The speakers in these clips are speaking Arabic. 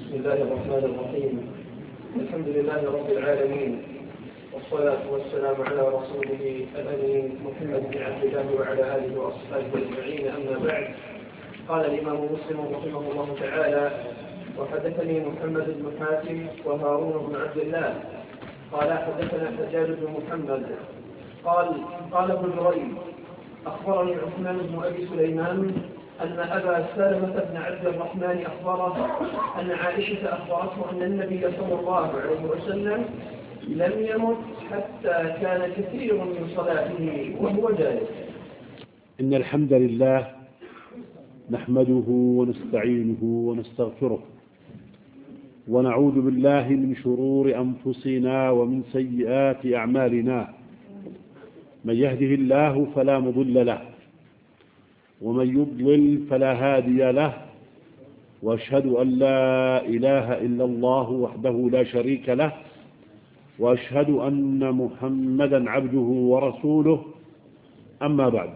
بسم الله الرحمن الرحيم. الحمد لله رب العالمين، والصلاة والسلام على رسوله الأمين محمد بن عبد الله وعلى آله وأصحابه أجمعين. أما بعد، قال الإمام مسلم رحمه الله تعالى: وحدثني محمد بن حاتم وهارون بن عبد الله قال حدثنا حجاج بن محمد قال ابن جريج: أخبرني عثمان بن أبي سليمان أن أبا سلمة بن عبد الرحمن أخبره أن عائشة أخبرته أن النبي صلى الله عليه وسلم لم يمت حتى كان كثير من صلاته وهو جالس. إن الحمد لله نحمده ونستعينه ونستغفره، ونعوذ بالله من شرور أنفسنا ومن سيئات أعمالنا. من يهده الله فلا مضل له، ومن يضلل فلا هادي له، وأشهد أن لا إله إلا الله وحده لا شريك له، وأشهد أن محمدا عبده ورسوله. أما بعد،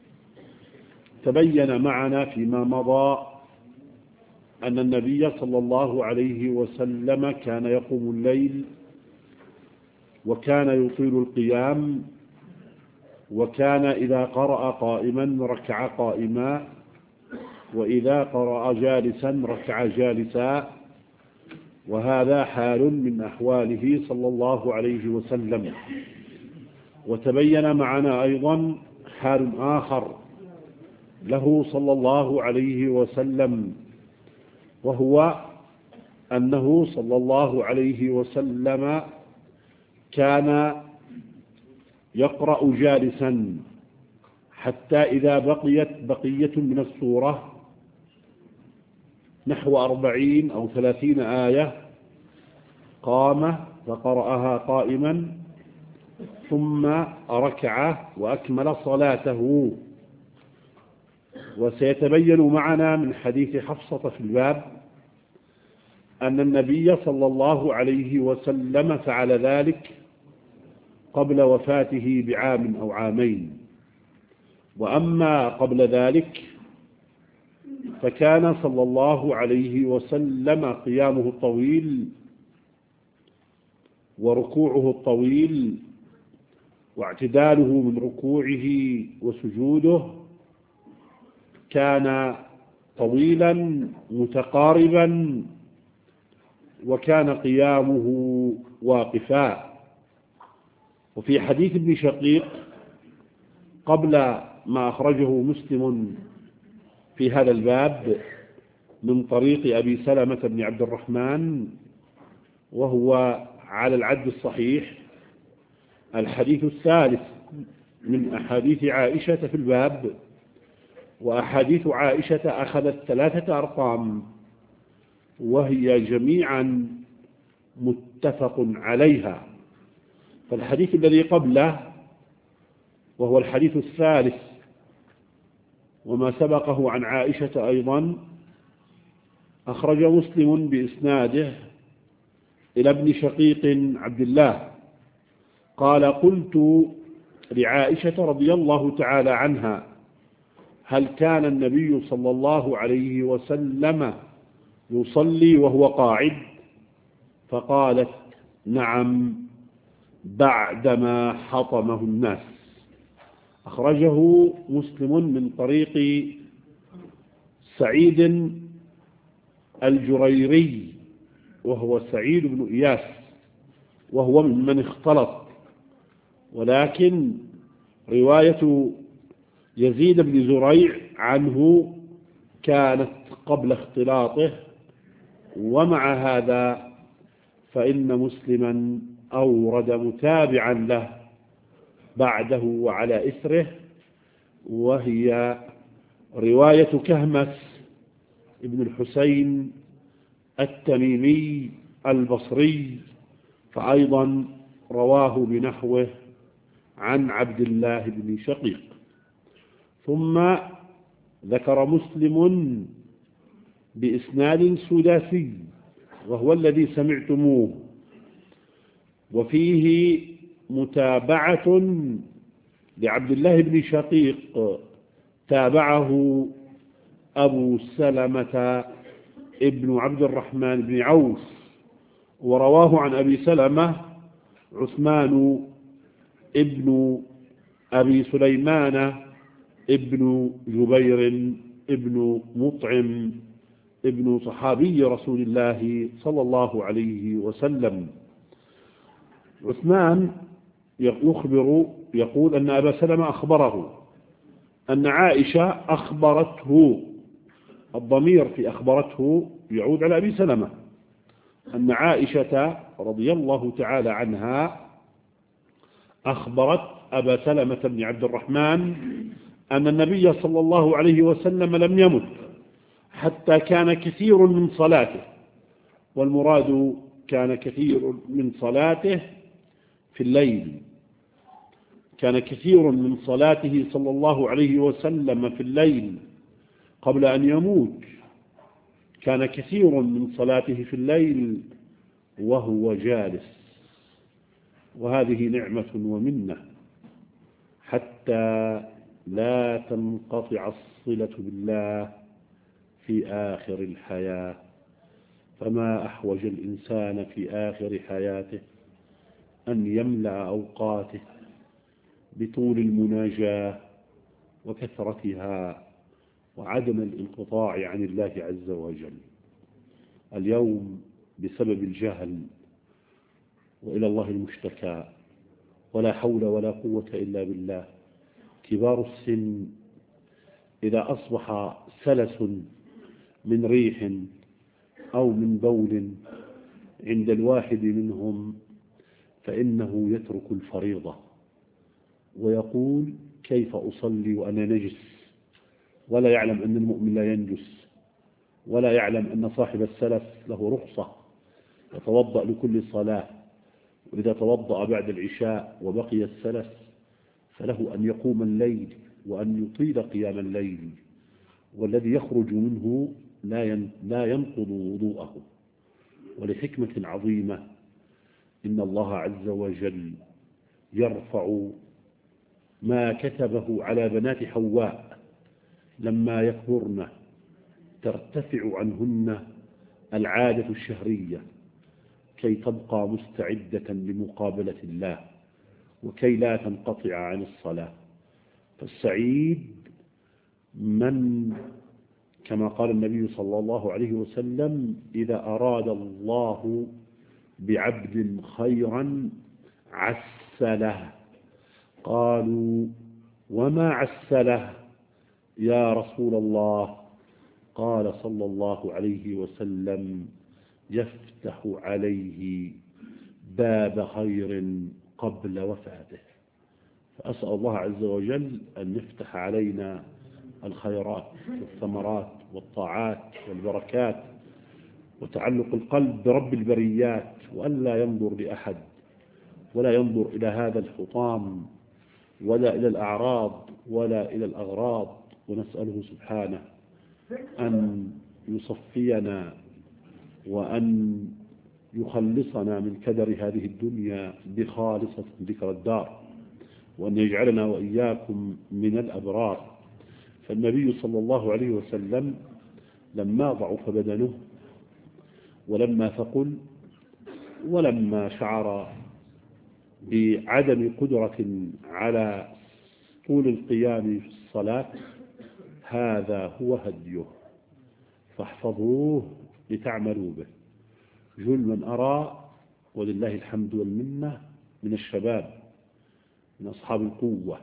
تبين معنا فيما مضى أن النبي صلى الله عليه وسلم كان يقوم الليل، وكان يطيل القيام، وكان إذا قرأ قائما ركع قائما، وإذا قرأ جالسا ركع جالسا، وهذا حال من أحواله صلى الله عليه وسلم. وتبين معنا أيضا حال آخر له صلى الله عليه وسلم، وهو أنه صلى الله عليه وسلم كان يقرأ جالسا حتى إذا بقيت بقية من السورة نحو 40 أو 30 آية قام فقرأها قائما، ثم ركع وأكمل صلاته. وسيتبين معنا من حديث حفصة في الباب أن النبي صلى الله عليه وسلم فعل ذلك قبل وفاته بعام أو عامين. وأما قبل ذلك فكان صلى الله عليه وسلم قيامه الطويل، وركوعه الطويل، واعتداله من ركوعه وسجوده كان طويلا متقاربا، وكان قيامه واقفا. وفي حديث ابن شقيق قبل ما أخرجه مسلم في هذا الباب من طريق أبي سلمة بن عبد الرحمن، وهو على العد الصحيح الحديث الثالث من أحاديث عائشة في الباب. وأحاديث عائشة أخذت 3 أرقام، وهي جميعا متفق عليها. فالحديث الذي قبله وهو الحديث الثالث وما سبقه عن عائشة أيضا أخرج مسلم بإسناده إلى ابن شقيق عبد الله قال: قلت لعائشة رضي الله تعالى عنها: هل كان النبي صلى الله عليه وسلم يصلي وهو قاعد؟ فقالت: نعم، بعدما حطمه الناس. أخرجه مسلم من طريق سعيد الجريري، وهو سعيد بن إياس، وهو ممن اختلط، ولكن رواية يزيد بن زريع عنه كانت قبل اختلاطه. ومع هذا فإن مسلما أورد متابعا له بعده وعلى إثره، وهي رواية كهمس ابن الحسين التميمي البصري، فأيضا رواه بنحوه عن عبد الله بن شقيق. ثم ذكر مسلم بإسناد سداسي وهو الذي سمعتموه، وفيه متابعة لعبد الله بن شقيق تابعه أبو سلمة ابن عبد الرحمن بن عوف، ورواه عن أبي سلمة عثمان ابن أبي سليمان ابن جبير ابن مطعم ابن صحابي رسول الله صلى الله عليه وسلم. عثمان يقول أن أبا سلمة أخبره أن عائشة أخبرته، الضمير في أخبرته يعود على أبي سلمة، أن عائشة رضي الله تعالى عنها أخبرت أبا سلمة بن عبد الرحمن أن النبي صلى الله عليه وسلم لم يمت حتى كان كثير من صلاته، والمراد كان كثير من صلاته في الليل، كان كثير من صلاته صلى الله عليه وسلم في الليل قبل أن يموت، كان كثير من صلاته في الليل وهو جالس، وهذه نعمة ومنة حتى لا تنقطع الصلة بالله في آخر الحياة. فما أحوج الإنسان في آخر حياته أن يملأ أوقاته بطول المناجاة وكثرتها وعدم الانقطاع عن الله عز وجل. اليوم بسبب الجهل وإلى الله المشتكى، ولا حول ولا قوة إلا بالله، كبار السن إذا أصبح سلس من ريح أو من بول عند الواحد منهم فإنه يترك الفريضة ويقول كيف أصلي وأنا نجس، ولا يعلم أن المؤمن لا ينجس، ولا يعلم أن صاحب السلف له رخصة يتوضأ لكل صلاة، وإذا توضأ بعد العشاء وبقي السلف فله أن يقوم الليل وأن يطيل قيام الليل، والذي يخرج منه لا ينقض وضوءه. ولحكمة عظيمة إن الله عز وجل يرفع ما كتبه على بنات حواء لما يكبرن، ترتفع عنهن العادة الشهرية كي تبقى مستعدة لمقابلة الله وكي لا تنقطع عن الصلاة. فالسعيد من كما قال النبي صلى الله عليه وسلم إذا أراد الله بعبد خيرا عسله. قالوا وما عسله يا رسول الله؟ قال صلى الله عليه وسلم يفتح عليه باب خير قبل وفاته. فأسأل الله عز وجل أن يفتح علينا الخيرات والثمرات والطاعات والبركات وتعلق القلب برب البريات، وأن لا ينظر لأحد ولا ينظر إلى هذا الحطام ولا إلى الأعراض ولا إلى الأغراض، ونسأله سبحانه أن يصفينا وأن يخلصنا من كدر هذه الدنيا بخالصة ذكر الدار، وأن يجعلنا وإياكم من الأبرار. فالنبي صلى الله عليه وسلم لما ضعف بدنه ولما ثقل ولما شعر بعدم قدرة على طول القيام في الصلاة هذا هو هديه، فاحفظوه لتعملوا به. جل من أرى ولله الحمد والمنة من الشباب من أصحاب القوة،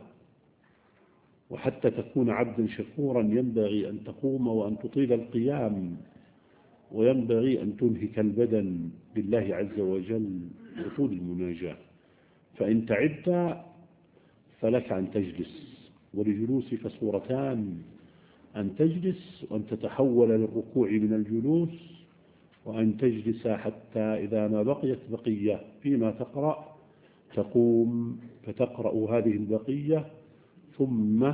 وحتى تكون عبدا شكورا ينبغي أن تقوم وأن تطيل القيام، وينبغي أن تنهك البدن بالله عز وجل بطول المناجاة. فإن تعبت فلك أن تجلس، ولجلوسك صورتان: أن تجلس وأن تتحول للركوع من الجلوس، وأن تجلس حتى إذا ما بقيت بقية فيما تقرأ تقوم فتقرأ هذه البقية ثم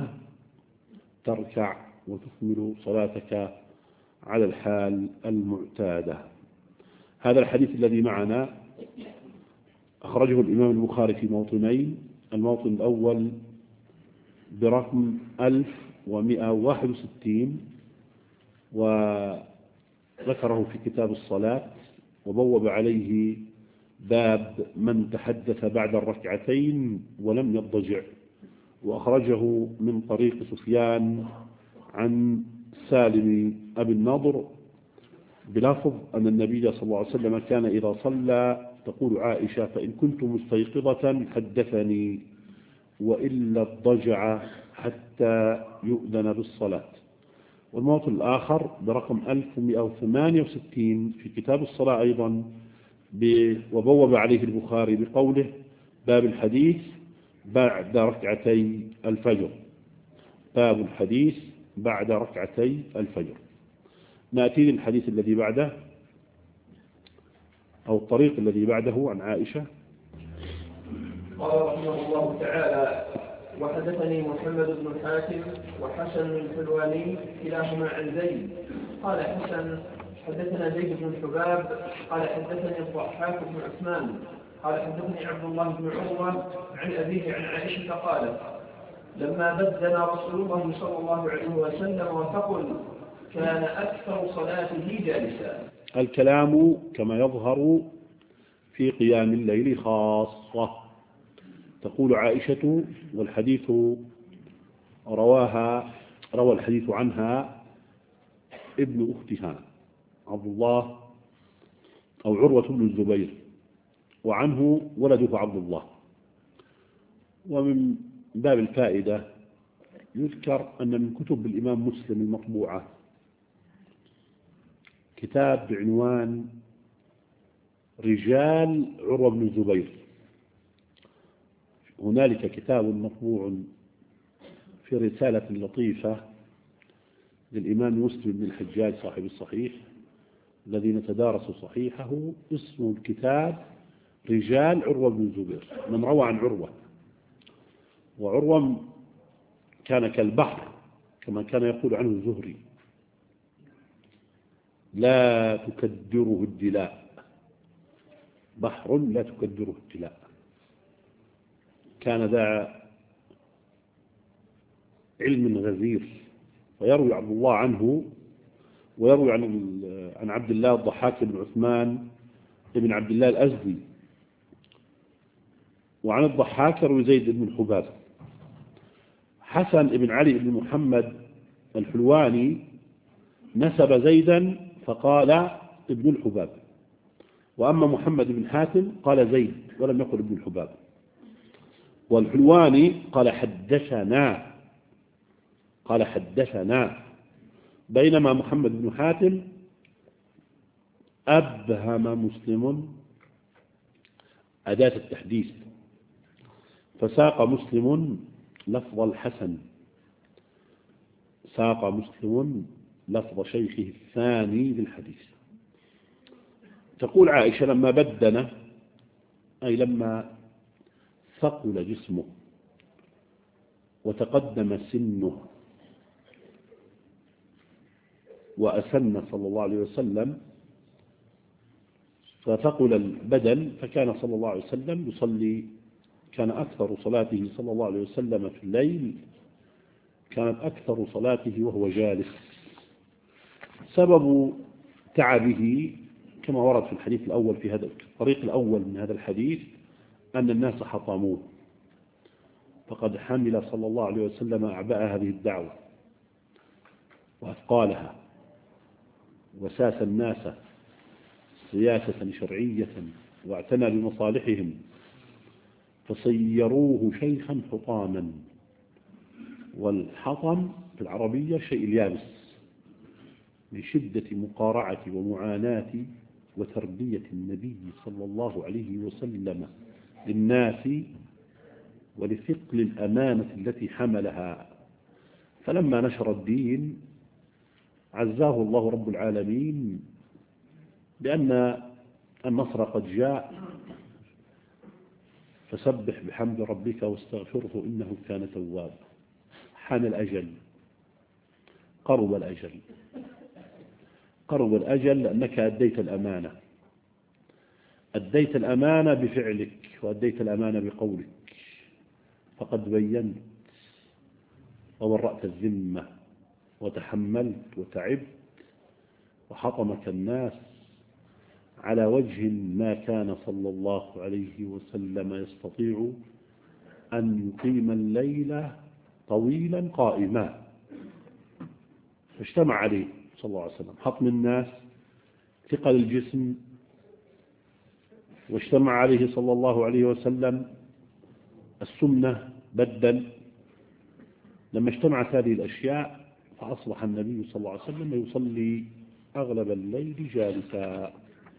تركع وتكمل صلاتك على الحال المعتادة. هذا الحديث الذي معنا أخرجه الإمام البخاري في موطنين: الموطن الأول برقم 1161، والموطن ذكره في كتاب الصلاة وبوب عليه باب من تحدث بعد الركعتين ولم يضجع، وأخرجه من طريق سفيان عن سالم أبي النضر بلفظ أن النبي صلى الله عليه وسلم كان إذا صلى تقول عائشة فإن كنت مستيقظة حدثني وإلا اضطجع حتى يؤذن بالصلاة. والموطن الآخر برقم 1168 في كتاب الصلاة أيضا وبوب عليه البخاري بقوله باب الحديث بعد ركعتي الفجر. باب الحديث بعد ركعتي الفجر. نأتي للحديث الذي بعده أو الطريق الذي بعده عن عائشة. قال رحمه الله تعالى: وحدثني محمد بن حاتم وحسن الحلواني كلاهما عن زيد. قال حسن: حدثنا زيد بن حباب قال حدثني الضحاك بن عثمان قال حدثني عبد الله بن عروة عن أبيه عن عائشة قالت: لما بدن رسول الله صلى الله عليه وسلم وثقل كان أكثر صلاته جالسا. الكلام كما يظهر في قيام الليل خاصة. تقول عائشة والحديث روى الحديث عنها ابن أختها عبد الله أو عروة بن الزبير، وعنه ولده عبد الله. ومن باب الفائدة يذكر أن من كتب الإمام مسلم المطبوعة كتاب بعنوان رجال عروة بن الزبير. هنالك كتاب مطبوع في رسالة لطيفة للإمام مسلم بن الحجاج صاحب الصحيح الذي نتدارس صحيحه، اسم الكتاب رجال عروة بن الزبير، من روى عن عروة. وعروة كان كالبحر كما كان يقول عنه الزهري: لا تكدره الدلاء، بحر لا تكدره الدلاء. كان ذا علم غزير. ويروي عبد الله عنه ويروي عن عبد الله الضحاك بن عثمان بن عبد الله الأزدي، وعن الضحاك يروي زيد بن الحباب. حسن بن علي بن محمد الحلواني نسب زيدا فقال ابن الحباب، وأما محمد بن حاتم قال زيد ولم يقل ابن الحباب. والحلواني قال حدثنا، بينما محمد بن حاتم أبهم مسلم أداة التحديث، فساق مسلم لفظ الحسن، ساق مسلم لفظ شيخه الثاني للحديث. تقول عائشة: لما بدن أي لما ثقل جسمه وتقدم سنه وأسن صلى الله عليه وسلم، فثقل البدن، فكان صلى الله عليه وسلم يصلي، كان أكثر صلاته صلى الله عليه وسلم في الليل كانت أكثر صلاته وهو جالس. سبب تعبه كما ورد في الحديث الأول في هذا الطريق الأول من هذا الحديث أن الناس حطموه، فقد حمل صلى الله عليه وسلم أعباء هذه الدعوة وأثقالها، وساس الناس سياسة شرعية واعتنى بمصالحهم، فصيروه شيخا حطاما. والحطم في العربية شيء اليابس، من شدة مقارعة ومعاناة وتربية النبي صلى الله عليه وسلم للناس ولثقل الأمانة التي حملها. فلما نشر الدين عزاه الله رب العالمين بأن النصر قد جاء، فسبح بحمد ربك واستغفره إنه كان توابا. حان الأجل، قرب الأجل لأنك أديت الأمانة، أديت الأمانة بفعلك وأديت الأمانة بقولك، فقد بينت وبرأت الذمة وتحملت وتعبت وحطمك الناس على وجه ما كان صلى الله عليه وسلم يستطيع أن يقيم الليل طويلا قائما، فاجتمع عليه صلى الله عليه وسلم حطم الناس، ثقل الجسم، واجتمع عليه صلى الله عليه وسلم السمنة بدل. لما اجتمعت هذه الأشياء فأصبح النبي صلى الله عليه وسلم يصلي أغلب الليل جالسا.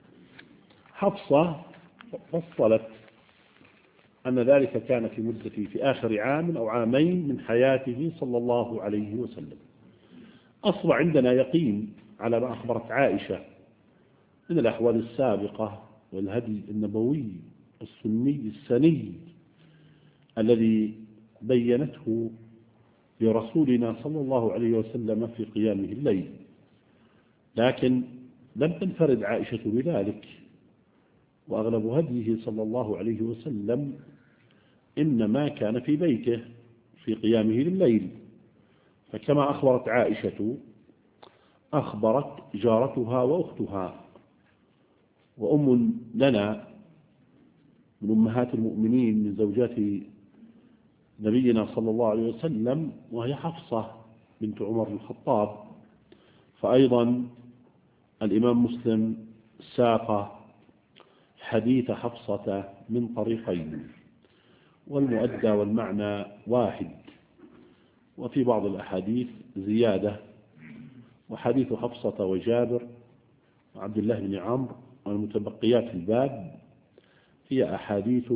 حفصة فصلت أن ذلك كان في آخر عام أو عامين من حياته صلى الله عليه وسلم. أصبح عندنا يقين على ما أخبرت عائشة من الأحوال السابقة والهدي النبوي السني السني الذي بينته لرسولنا صلى الله عليه وسلم في قيامه الليل، لكن لم تنفرد عائشة بذلك، وأغلب هديه صلى الله عليه وسلم إنما كان في بيته في قيامه لليل. فكما أخبرت عائشة أخبرت جارتها وأختها وأم لنا من أمهات المؤمنين من زوجات نبينا صلى الله عليه وسلم، وهي حفصة بنت عمر بن الخطاب. فأيضا الإمام مسلم ساق حديث حفصة من طريقين، والمؤدى والمعنى واحد، وفي بعض الأحاديث زيادة. وحديث حفصة وجابر وعبد الله بن عمرو والمتبقيات في الباب هي أحاديث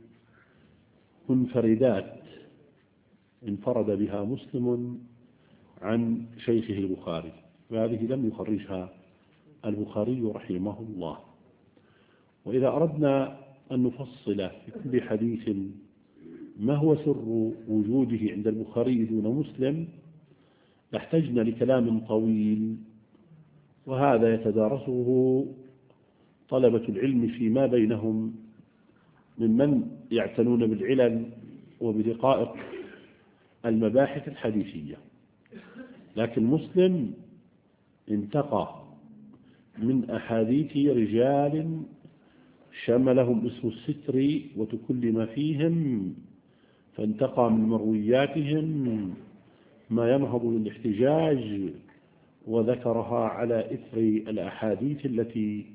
منفردات انفرد بها مسلم عن شيخه البخاري، وهذه لم يخرجها البخاري رحمه الله. وإذا أردنا أن نفصل في كل حديث ما هو سر وجوده عند البخاري دون مسلم لاحتجنا لكلام طويل، وهذا يتدارسه طلبة العلم فيما بينهم ممن يعتنون بالعلل وبدقائق المباحث الحديثية. لكن مسلم انتقى من أحاديث رجال شملهم اسم الستر وتكلم فيهم، فانتقى من مروياتهم ما ينهض للاحتجاج وذكرها على إثر الأحاديث التي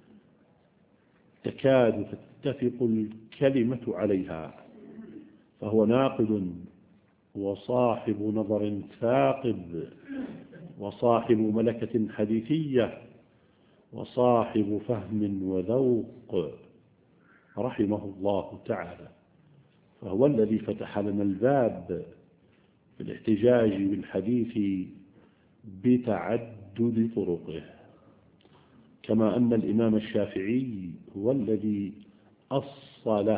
تكاد تتفق الكلمة عليها. فهو ناقد وصاحب نظر ثاقب وصاحب ملكة حديثية وصاحب فهم وذوق رحمه الله تعالى. فهو الذي فتح لنا الباب في الاحتجاج بالحديث بتعدد طرقه، كما أن الإمام الشافعي هو الذي أصل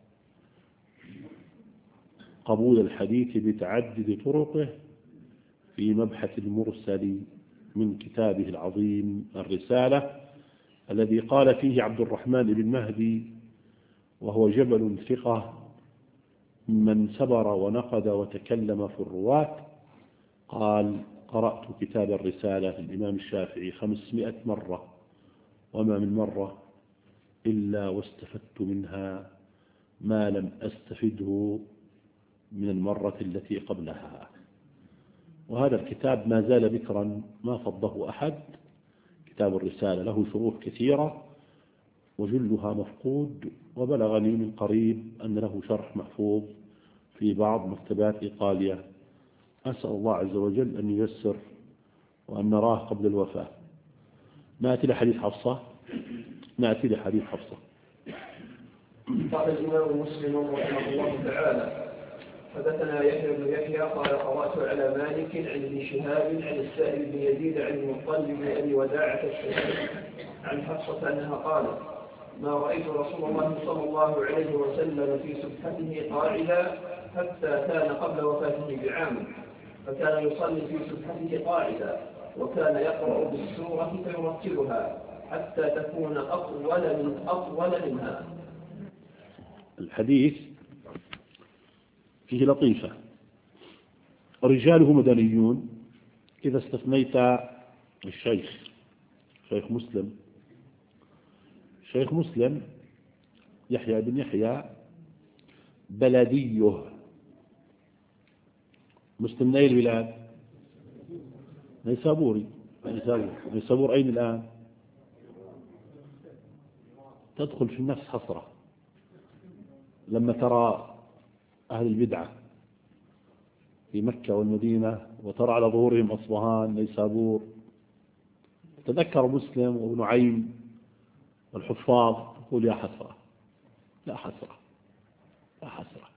قبول الحديث بتعدد طرقه في مبحث المرسل من كتابه العظيم الرسالة، الذي قال فيه عبد الرحمن بن مهدي وهو جبل ثقة من سبر ونقد وتكلم في الرواة، قال: قرأت كتاب الرسالة للإمام الشافعي 500 مرة، وما من مرة إلا واستفدت منها ما لم أستفده من المرة التي قبلها. وهذا الكتاب ما زال بكرا ما فضه أحد. كتاب الرسالة له شروح كثيرة وجلها مفقود، وبلغني من قريب أن له شرح محفوظ في بعض مكتبات إيطاليا. أسأل الله عز وجل أن ييسر وأن نراه قبل الوفاة. نأتي لحديث حفصة. قال الإمام مسلم رحمه الله تعالى: حدثنا يحيى بن يحيى قال: قرأت على مالك عن ابن شهاب عن السائب بن يزيد عن المطلب بن أبي وداعة الشهري عن حفصة أنها قالت: ما رأيت رسول الله صلى الله عليه وسلم في سبحته قاعدا حتى كان قبل وفاته بعام، فكان يصلي في سبحته قاعدا، وكان يقرأ بالسورة فيرتلها حتى تكون أطول منها. الحديث فيه لطيفة. رجاله مدنيون إذا استثنيت الشيخ شيخ مسلم يحيى بن يحيى بلديه. مسلم من أي البلاد؟ نيسابوري. نيسابور أين الآن؟ تدخل في النفس حسرة لما ترى أهل البدعة في مكة والمدينة وترى على ظهورهم أصبهان نيسابور. تذكر مسلم وابن عين والحفاظ تقول يا حسرة، لا حسرة، لا حسرة.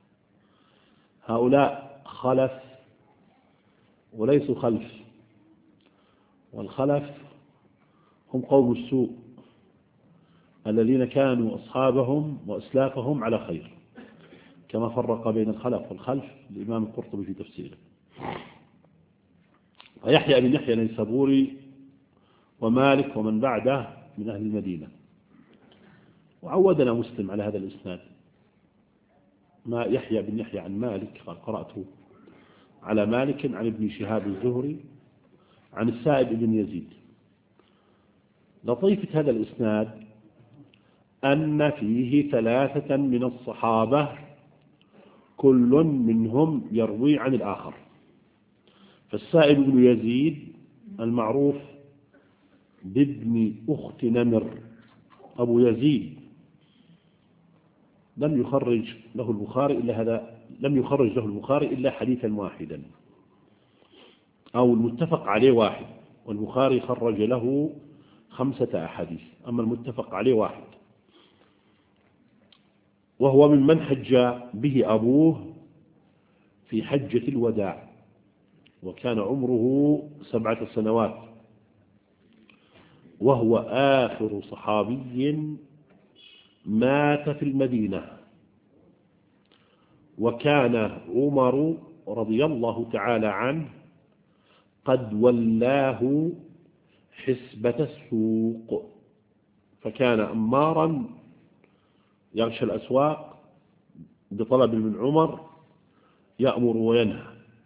هؤلاء خلف وليسوا خلف، والخلف هم قوم السوء الذين كانوا أصحابهم وأسلافهم على خير، كما فرق بين الخلف والخلف الإمام القرطبي في تفسيره. ويحيى بن يحيى النيسابوري ومالك ومن بعده من أهل المدينة. وعودنا مسلم على هذا الإسناد، ما يحيى بن يحيى عن مالك قال قرأته على مالك عن ابن شهاب الزهري عن السائب بن يزيد. لطيفة هذا الإسناد أن فيه 3 من الصحابة كل منهم يروي عن الآخر. فالسائب بن يزيد المعروف بابن أخت نمر أبو يزيد لم يخرج له البخاري إلا حديثا واحدا، أو المتفق عليه واحد، والبخاري خرج له 5 أحاديث، أما المتفق عليه واحد، وهو ممن حج به أبوه في حجة الوداع، وكان عمره 7 سنوات، وهو آخر صحابي مات في المدينة. وكان عمر رضي الله تعالى عنه قد ولاه حسبة السوق، فكان أمارا يغشى الأسواق بطلب من عمر يأمر وينهى.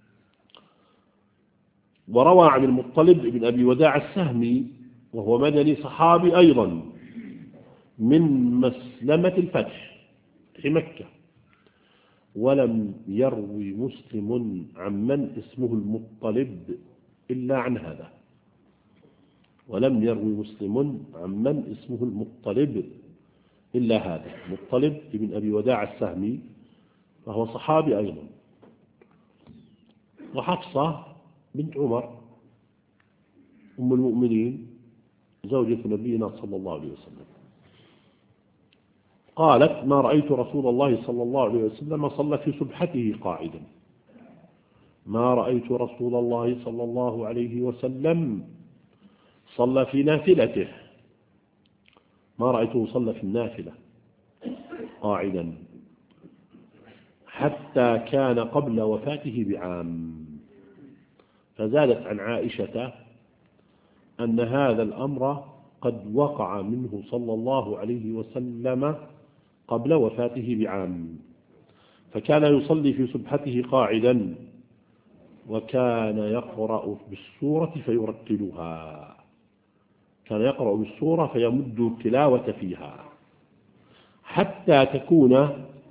وروى عن المطلب بن أبي وداع السهمي وهو مدني صحابي أيضا من مسلمة الفتح في مكة. ولم يروي مسلم عمن اسمه المطلب إلا عن هذا، ولم يروي مسلم عمن اسمه المطلب إلا هذا، مطلب بن أبي وداع السهمي، فهو صحابي أيضا. وحفصة بنت عمر أم المؤمنين زوجة نبينا صلى الله عليه وسلم قالت: ما رأيت رسول الله صلى الله عليه وسلم صلى في سبحته قاعدا. ما رأيت رسول الله صلى الله عليه وسلم صلى في نافلته، ما رأيته صلى في النافلة قاعدا حتى كان قبل وفاته بعام. فزادت عن عائشة أن هذا الأمر قد وقع منه صلى الله عليه وسلم قبل وفاته بعام، فكان يصلي في سبحته قاعدا، وكان يقرأ بالسورة فيرتلها، كان يقرأ بالسورة فيمد التلاوة فيها حتى تكون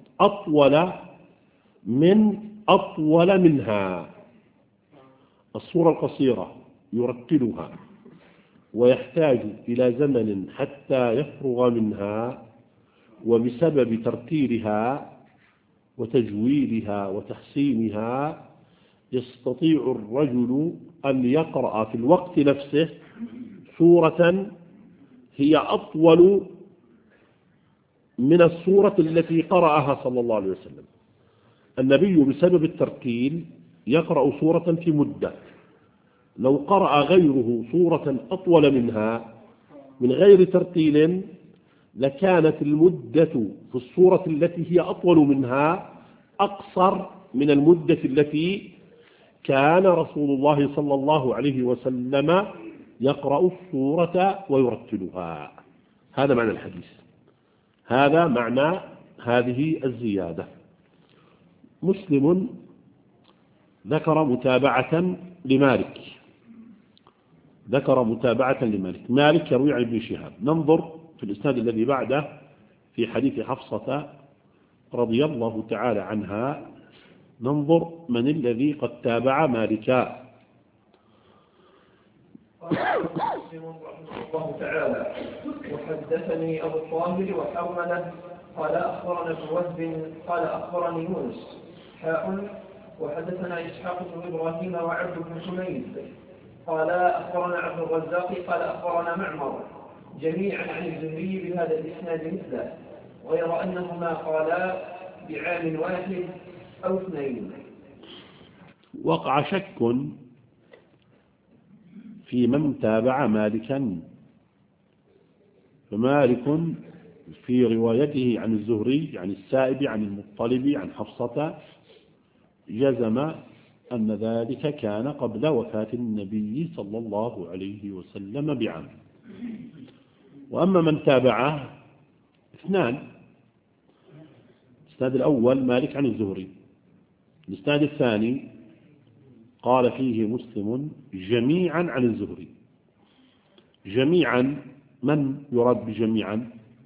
أطول منها. السورة القصيرة يرتلها ويحتاج إلى زمن حتى يفرغ منها، وبسبب ترتيلها وتجويدها وتحسينها يستطيع الرجل أن يقرأ في الوقت نفسه سورة هي أطول من السورة التي قرأها صلى الله عليه وسلم. النبي بسبب الترتيل يقرأ سورة في مدة، لو قرأ غيره سورة أطول منها من غير ترتيل لكانت المدة في السورة التي هي أطول منها أقصر من المدة التي كان رسول الله صلى الله عليه وسلم يقرأ السورة ويرتلها. هذا معنى الحديث، هذا معنى هذه الزيادة. مسلم ذكر متابعة لمالك ذكر متابعة لمالك. مالك يروي عن ابن شهاب. ننظر في الإسناد الذي بعده في حديث حفصة رضي الله تعالى عنها، ننظر من الذي قد تابع مالكا. قال رحمه الله تعالى: وحدثني أبو الطاهر وحرملة قال أخبرنا ابن وهب قال أخبرني يونس وحدثنا إسحاق بن إبراهيم وعبد بن حميد قال أخبرنا عبد الرزاق قال أخبرنا معمر جميعا عن الزهري بهذا الإسناد مثله، غير أنهما قالا بعام واحد أو اثنين. وقع شك في من تابع مالكا، فمالك في روايته عن الزهري عن السائب عن المطلب عن حفصة جزم أن ذلك كان قبل وفاة النبي صلى الله عليه وسلم بعام. وأما من تابعه اثنان: الإسناد الأول مالك عن الزهري، الإسناد الثاني قال فيه مسلم جميعا عن الزهري. جميعا من يراد بجميعا؟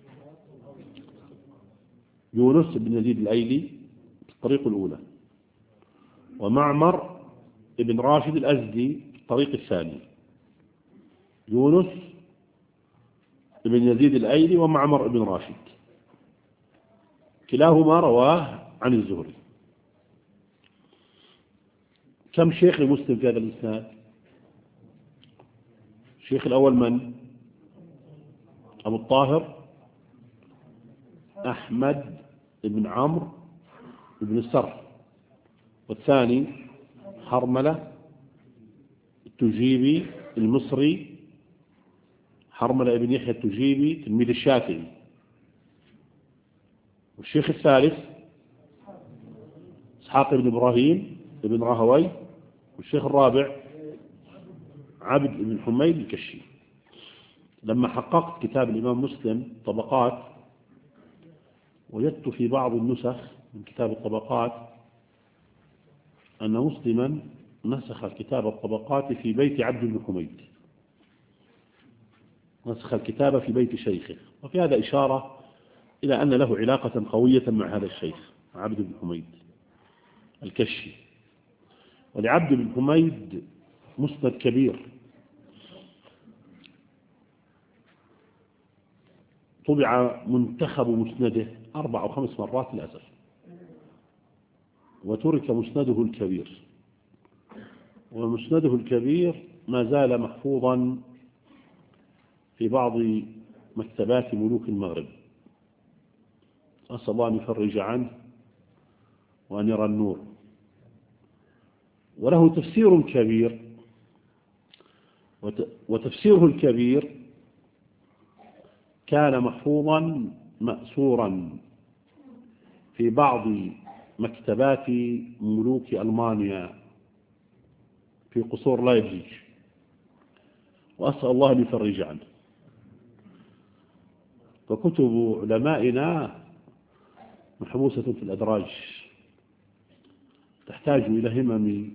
يونس بن يزيد الأيلي في الطريق الأولى، ومعمر بن راشد الأزدي في الطريق الثاني. يونس بن يزيد الأيلي ومعمر بن راشد كلاهما رواه عن الزهري. كم شيخ لمسلم في هذا الإسناد؟ الشيخ الأول من؟ أبو الطاهر أحمد بن عمرو بن السرح، والثاني حرملة التجيبي المصري، حرملة بن يحيى التجيبي تلميذ الشافعي. والشيخ الثالث إسحاق بن إبراهيم بن راهوي. والشيخ الرابع عبد بن حميد الكشي. لما حققت كتاب الإمام مسلم طبقات، وجدت في بعض النسخ من كتاب الطبقات أن مسلما نسخ كتاب الطبقات في بيت عبد بن حميد، نسخ الكتاب في بيت شيخه، وفي هذا إشارة إلى أن له علاقة قوية مع هذا الشيخ عبد بن حميد الكشي. ولعبد بن حميد مسند كبير طبع منتخب مسنده 4 أو 5 مرات للأسف، وترك مسنده الكبير. ومسنده الكبير ما زال محفوظا في بعض مكتبات ملوك المغرب، أسأل الله أن يفرج عنه وأن يرى النور. وله تفسير كبير، وتفسيره الكبير كان محفوظا مأسورا في بعض مكتبات ملوك ألمانيا في قصور لايبزيج، وأسأل الله أن يفرج عنه. فكتب علمائنا محبوسة في الأدراج، تحتاج إلى همم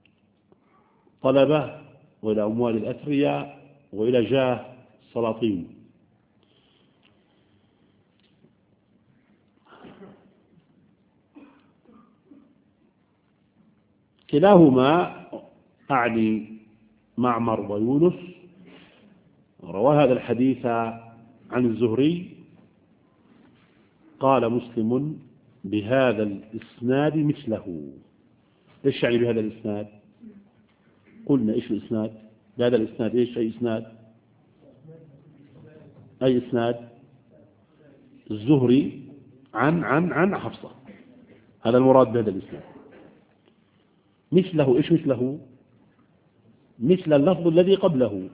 طلبة وإلى أموال الأثرياء وإلى جاه السلاطين. كلاهما أعني معمر ويونس روى هذا الحديث عن الزهري. قال مسلم بهذا الإسناد مثله. إيش يعني بهذا الإسناد؟ قلنا إيش الإسناد؟ بهذا الإسناد إيش؟ أي إسناد؟ أي إسناد؟ الزهري عن حفصة، هذا المراد بهذا الإسناد. مثله إيش مثله؟ مثل اللفظ الذي قبله،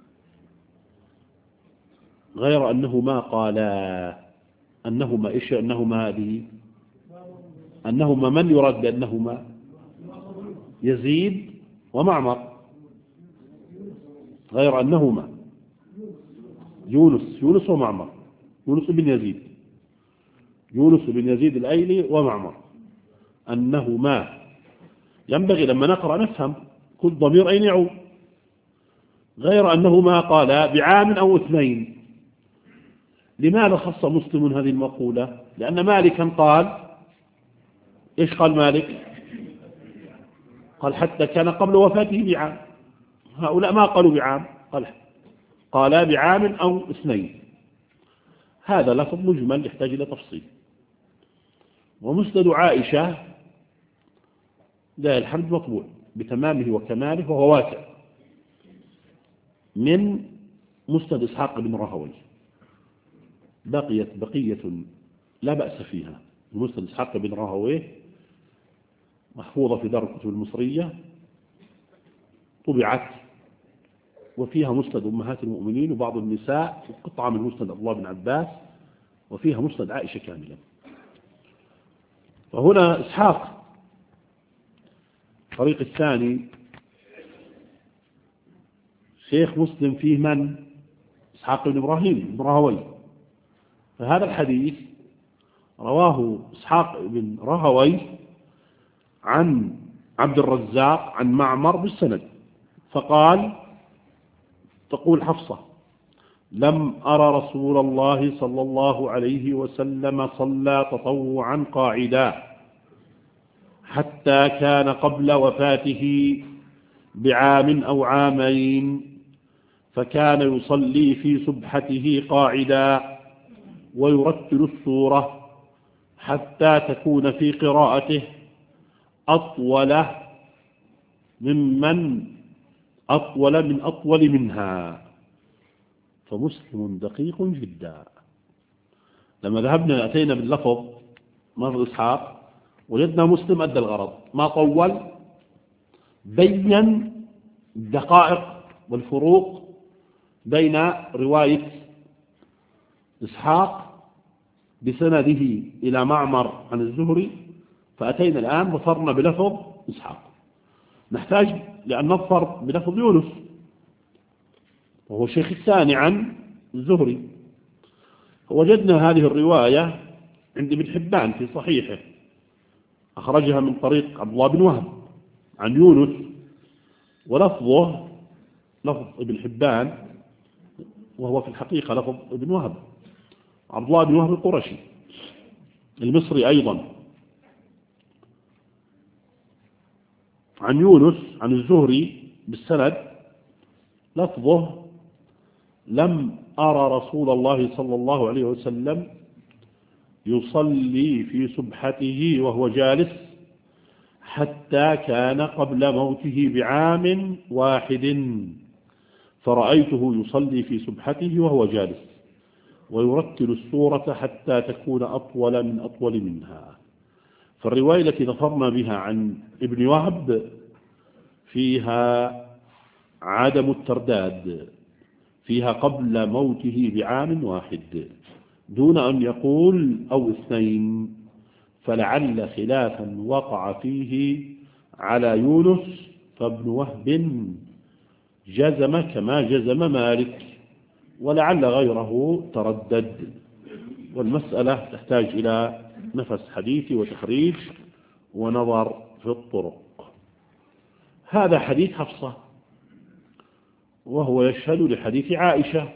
غير أنه ما قال أنهما إيش؟ أنهما هذه أنهما من يراد بأنهما؟ يزيد ومعمر، غير أنهما يونس ومعمر، يونس بن يزيد، يونس بن يزيد الأيلي ومعمر، أنهما. ينبغي لما نقرأ نفهم كل ضمير أين يعود. غير أنهما قالا بعام أو 2. لماذا خص مسلم هذه المقولة؟ لأن مالكا قال، إيش قال مالك؟ قال حتى كان قبل وفاته بعام. هؤلاء ما قالوا بعام، قالا بعام أو 2. هذا لفظ مجمل يحتاج إلى تفصيل. ومسند عائشة لا الحمد مطبوع بتمامه وكماله وهو واسع من مسند إسحاق بن راهويه. بقيت بقية لا بأس فيها. مسند إسحاق بن راهويه محفوظة في دار الكتب المصرية، طبعت وفيها مسند أمهات المؤمنين وبعض النساء وقطعة من مسند عبد الله بن عباس، وفيها مسند عائشة كاملا. فهنا إسحاق الطريق الثاني شيخ مسلم فيه من؟ إسحاق بن إبراهيم بن راهويه. فهذا الحديث رواه إسحاق بن راهويه عن عبد الرزاق عن معمر بالسند، فقال تقول حفصة: لم أرى رسول الله صلى الله عليه وسلم صلى تطوعا قاعدا حتى كان قبل وفاته بعام أو عامين، فكان يصلي في سبحته قاعدا ويرتل السورة حتى تكون في قراءته أطول من أطول منها. فمسلم دقيق جدا. لما ذهبنا أتينا باللفظ مرض إسحاق وجدنا مسلم أدى الغرض، ما طول، بين الدقائق والفروق بين رواية إسحاق بسنده إلى معمر عن الزهري، فأتينا الآن وصرنا بلفظ إسحاق. نحتاج لأن نظفر بلفظ يونس وهو الشيخ الثاني عن الزهري. وجدنا هذه الرواية عند ابن حبان في صحيحه، أخرجها من طريق عبد الله بن وهب عن يونس، ولفظه لفظ ابن حبان وهو في الحقيقة لفظ ابن وهب، عبد الله بن وهب القرشي المصري أيضا، عن يونس عن الزهري بالسند لفظه: لم أرى رسول الله صلى الله عليه وسلم يصلي في سبحته وهو جالس حتى كان قبل موته بعام واحد، فرأيته يصلي في سبحته وهو جالس ويرتل السورة حتى تكون أطول من أطول منها. فالرواية التي ظفرنا بها عن ابن وهب فيها عدم الترداد، فيها قبل موته بعام واحد دون أن يقول أو 2، فلعل خلافا وقع فيه على يونس، فابن وهب جزم كما جزم مالك، ولعل غيره تردد. والمسألة تحتاج إلى نفس حديث وتخريج ونظر في الطرق. هذا حديث حفصة، وهو يشهد لحديث عائشة،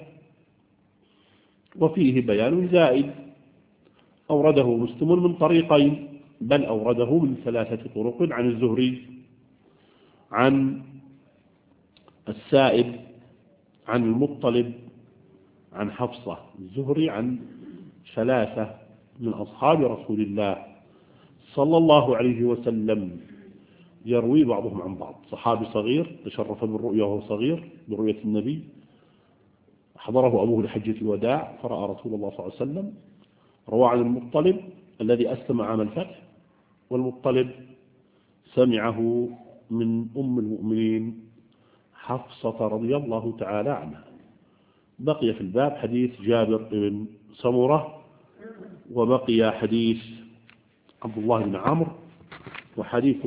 وفيه بيان زائد أورده مسلم من طريقين، بل أورده من 3 طرق: عن الزهري، عن السائب، عن المطلب، عن حفصة. الزهري عن 3 من أصحاب رسول الله صلى الله عليه وسلم، يروي بعضهم عن بعض. صحابي صغير تشرف بالرؤيا وهو صغير برؤية النبي، حضره أبوه لحجة الوداع فرأى رسول الله صلى الله عليه وسلم. روى عن المطلب الذي أسلم عام الفتح، والمطلب سمعه من أم المؤمنين حفصة رضي الله تعالى عنها. بقي في الباب حديث جابر بن سمرة، وبقي حديث عبد الله بن عمرو، وحديث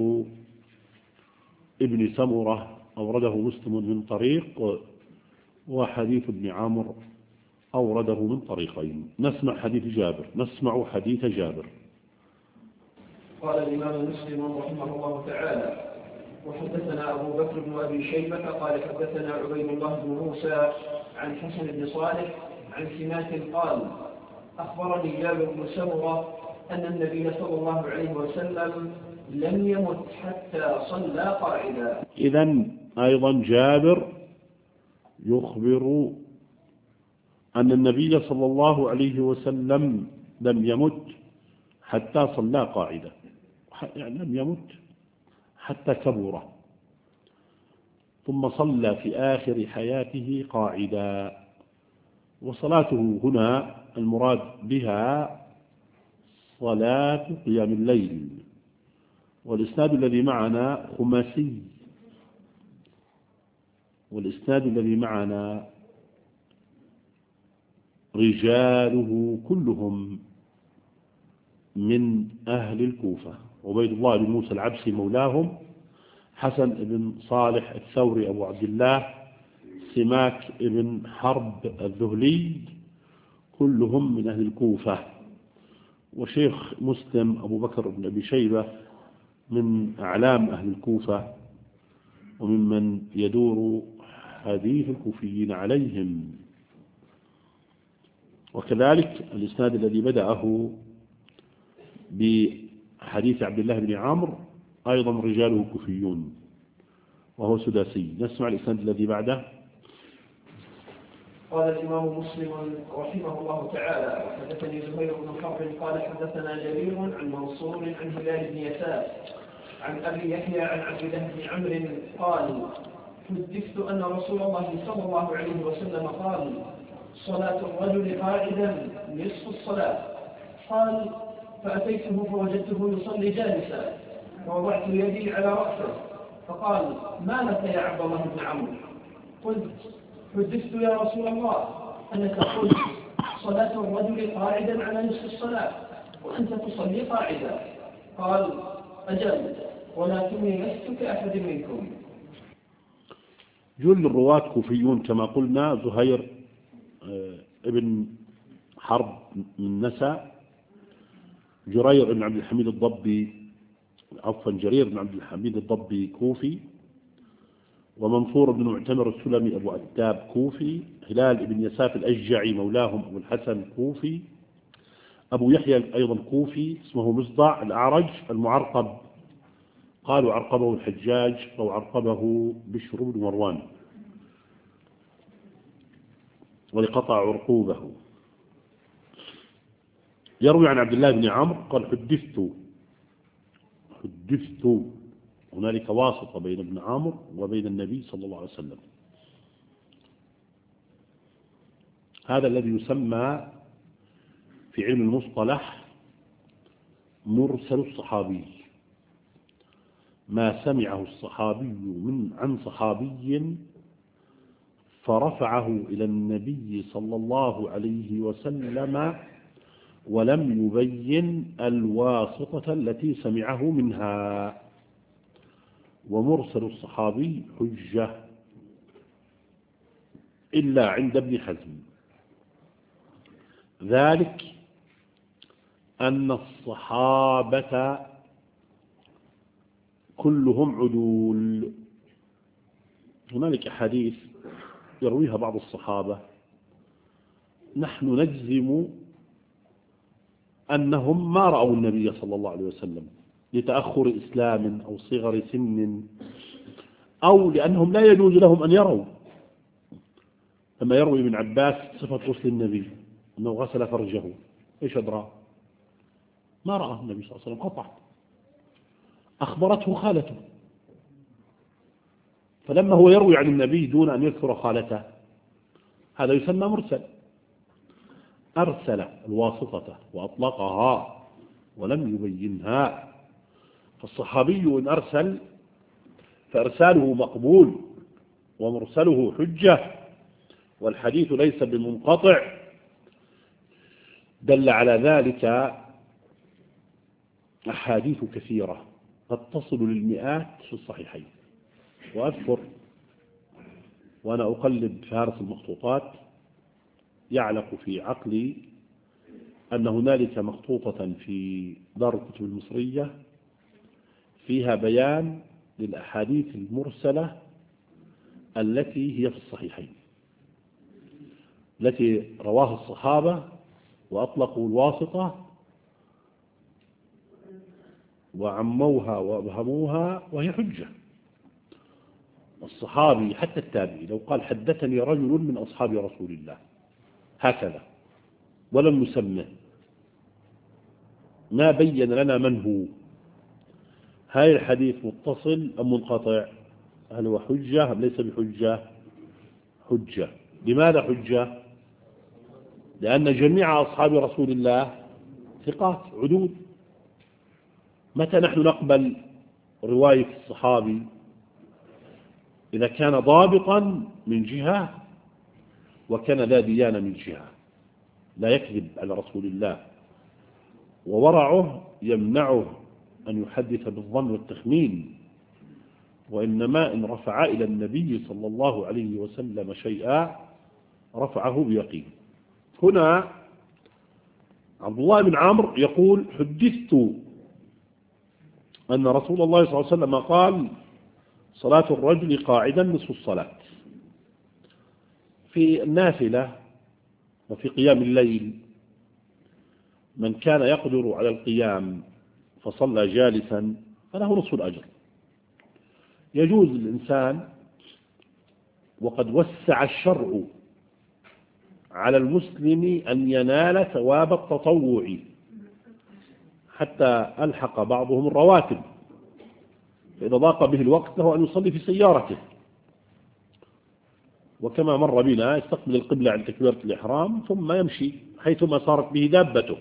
ابن سمرة أورده مسلم من طريق، وحديث ابن عمرو أورده من طريقين. نسمع حديث جابر. قال الإمام مسلم رحمه الله تعالى: وحدثنا أبو بكر بن أبي شيبة قال حدثنا عبيد الله بن موسى عن حسن بن صالح عن سماك قال أخبرني جابر بن سمرة أن النبي صلى الله عليه وسلم لم يمت حتى صلى قاعدا. إذن أيضا جابر يخبر أن النبي صلى الله عليه وسلم لم يمت حتى صلى قاعدا، يعني لم يمت حتى كبر، ثم صلى في آخر حياته قاعدا. وصلاته هنا المراد بها صلاة قيام الليل. والإسناد الذي معنا خماسي، والإسناد الذي معنا رجاله كلهم من أهل الكوفة. عبيد الله بن موسى العبسي مولاهم، حسن بن صالح الثوري أبو عبد الله، سماك بن حرب الذهلي، كلهم من أهل الكوفة. وشيخ مسلم أبو بكر بن أبي شيبة من أعلام أهل الكوفة وممن يدور حديث الكوفيين عليهم. وكذلك الإسناد الذي بدأه بحديث عبد الله بن عمرو أيضا رجاله كوفيون وهو سداسي. نسمع الإسناد الذي بعده. قال الإمام مسلم رحمه الله تعالى حدثني زهير بن حرب قال حدثنا جرير عن منصور عن هلال بن يسار عن أبي يحيى عن عبد الله بن عمرو قال حدثت أن رسول الله صلى الله عليه وسلم قال صلاة الرجل قاعدا نصف الصلاة. قال فأتيته فوجدته يصلي جالسا فوضعت يدي على رأسه فقال ما لك يا عبد الله بن عمرو؟ قلت حدثت يا رسول الله أنك قلت صلاة الرجل قاعدا على نصف الصلاة وأنت تصلي قاعدا. قال أجل ولكني لست كأحد منكم. جل الرواة كوفيون كما قلنا، زهير ابن حرب من نسا، جرير بن عبد الحميد الضبي، عفوا جرير بن عبد الحميد الضبي كوفي، ومنصور بن معتمر السلمي أبو عتاب كوفي، هلال بن يساف الأشجعي مولاهم أبو الحسن كوفي، أبو يحيى أيضا كوفي اسمه مصدع الأعرج المعرقب، قالوا عرقبه الحجاج أو عرقبه بشر بن مروان ولقطع عرقوبه. يروي عن عبد الله بن عمرو قال حدثت هنالك واسطة بين ابن عمرو وبين النبي صلى الله عليه وسلم. هذا الذي يسمى في علم المصطلح مرسل الصحابي، ما سمعه الصحابي عن صحابي فرفعه إلى النبي صلى الله عليه وسلم ولم يبين الواسطة التي سمعه منها. ومرسل الصحابي حجة إلا عند ابن حزم، ذلك أن الصحابة كلهم عدول. هنالك حديث يرويها بعض الصحابة نحن نجزم أنهم ما رأوا النبي صلى الله عليه وسلم لتأخر إسلام أو صغر سن أو لأنهم لا يجوز لهم أن يروا. لما يروي ابن عباس صفة غسل النبي أنه غسل فرجه، إيش أدرى؟ ما رأى النبي صلى الله عليه وسلم قطع، أخبرته خالته، فلما هو يروي عن النبي دون أن يذكر خالته هذا يسمى مرسل. أرسل الواسطة وأطلقها ولم يبينها. فالصحابي إن أرسل فإرساله مقبول ومرسله حجة، والحديث ليس بمنقطع. دل على ذلك أحاديث كثيرة قد تصل للمئات في الصحيحين. وأذكر وأنا أقلب في هارس المخطوطات يعلق في عقلي أن هنالك مخطوطة في دار الكتب المصرية فيها بيان للأحاديث المرسلة التي هي في الصحيحين، التي رواها الصحابة وأطلقوا الواسطة وعموها وأبهموها، وهي حجة. الصحابي حتى التابعي لو قال حدثني رجل من أصحاب رسول الله هكذا ولم نسمه، ما بين لنا من هو، هاي الحديث متصل أم منقطع؟ هل هو حجة أم ليس بحجة؟ حجة. لماذا حجة؟ لأن جميع أصحاب رسول الله ثقات عدود. متى نحن نقبل رواية الصحابي؟ إذا كان ضابطا من جهة وكان لا ديانة من جهة، لا يكذب على رسول الله، وورعه يمنعه أن يحدث بالظن والتخمين، وإنما إن رفع إلى النبي صلى الله عليه وسلم شيئا رفعه بيقين. هنا عبد الله بن عمرو يقول حدثت أن رسول الله صلى الله عليه وسلم قال صلاة الرجل قاعدا نصف الصلاة. في النافلة وفي قيام الليل من كان يقدر على القيام فصلى جالسا فله نصف الأجر. يجوز للإنسان، وقد وسع الشرع على المسلم أن ينال ثواب التطوع، حتى ألحق بعضهم الرواتب، فإذا ضاق به الوقت له أن يصلي في سيارته، وكما مر بنا يستقبل القبلة عند تكبيرة الإحرام ثم يمشي حيثما صارت به دابته.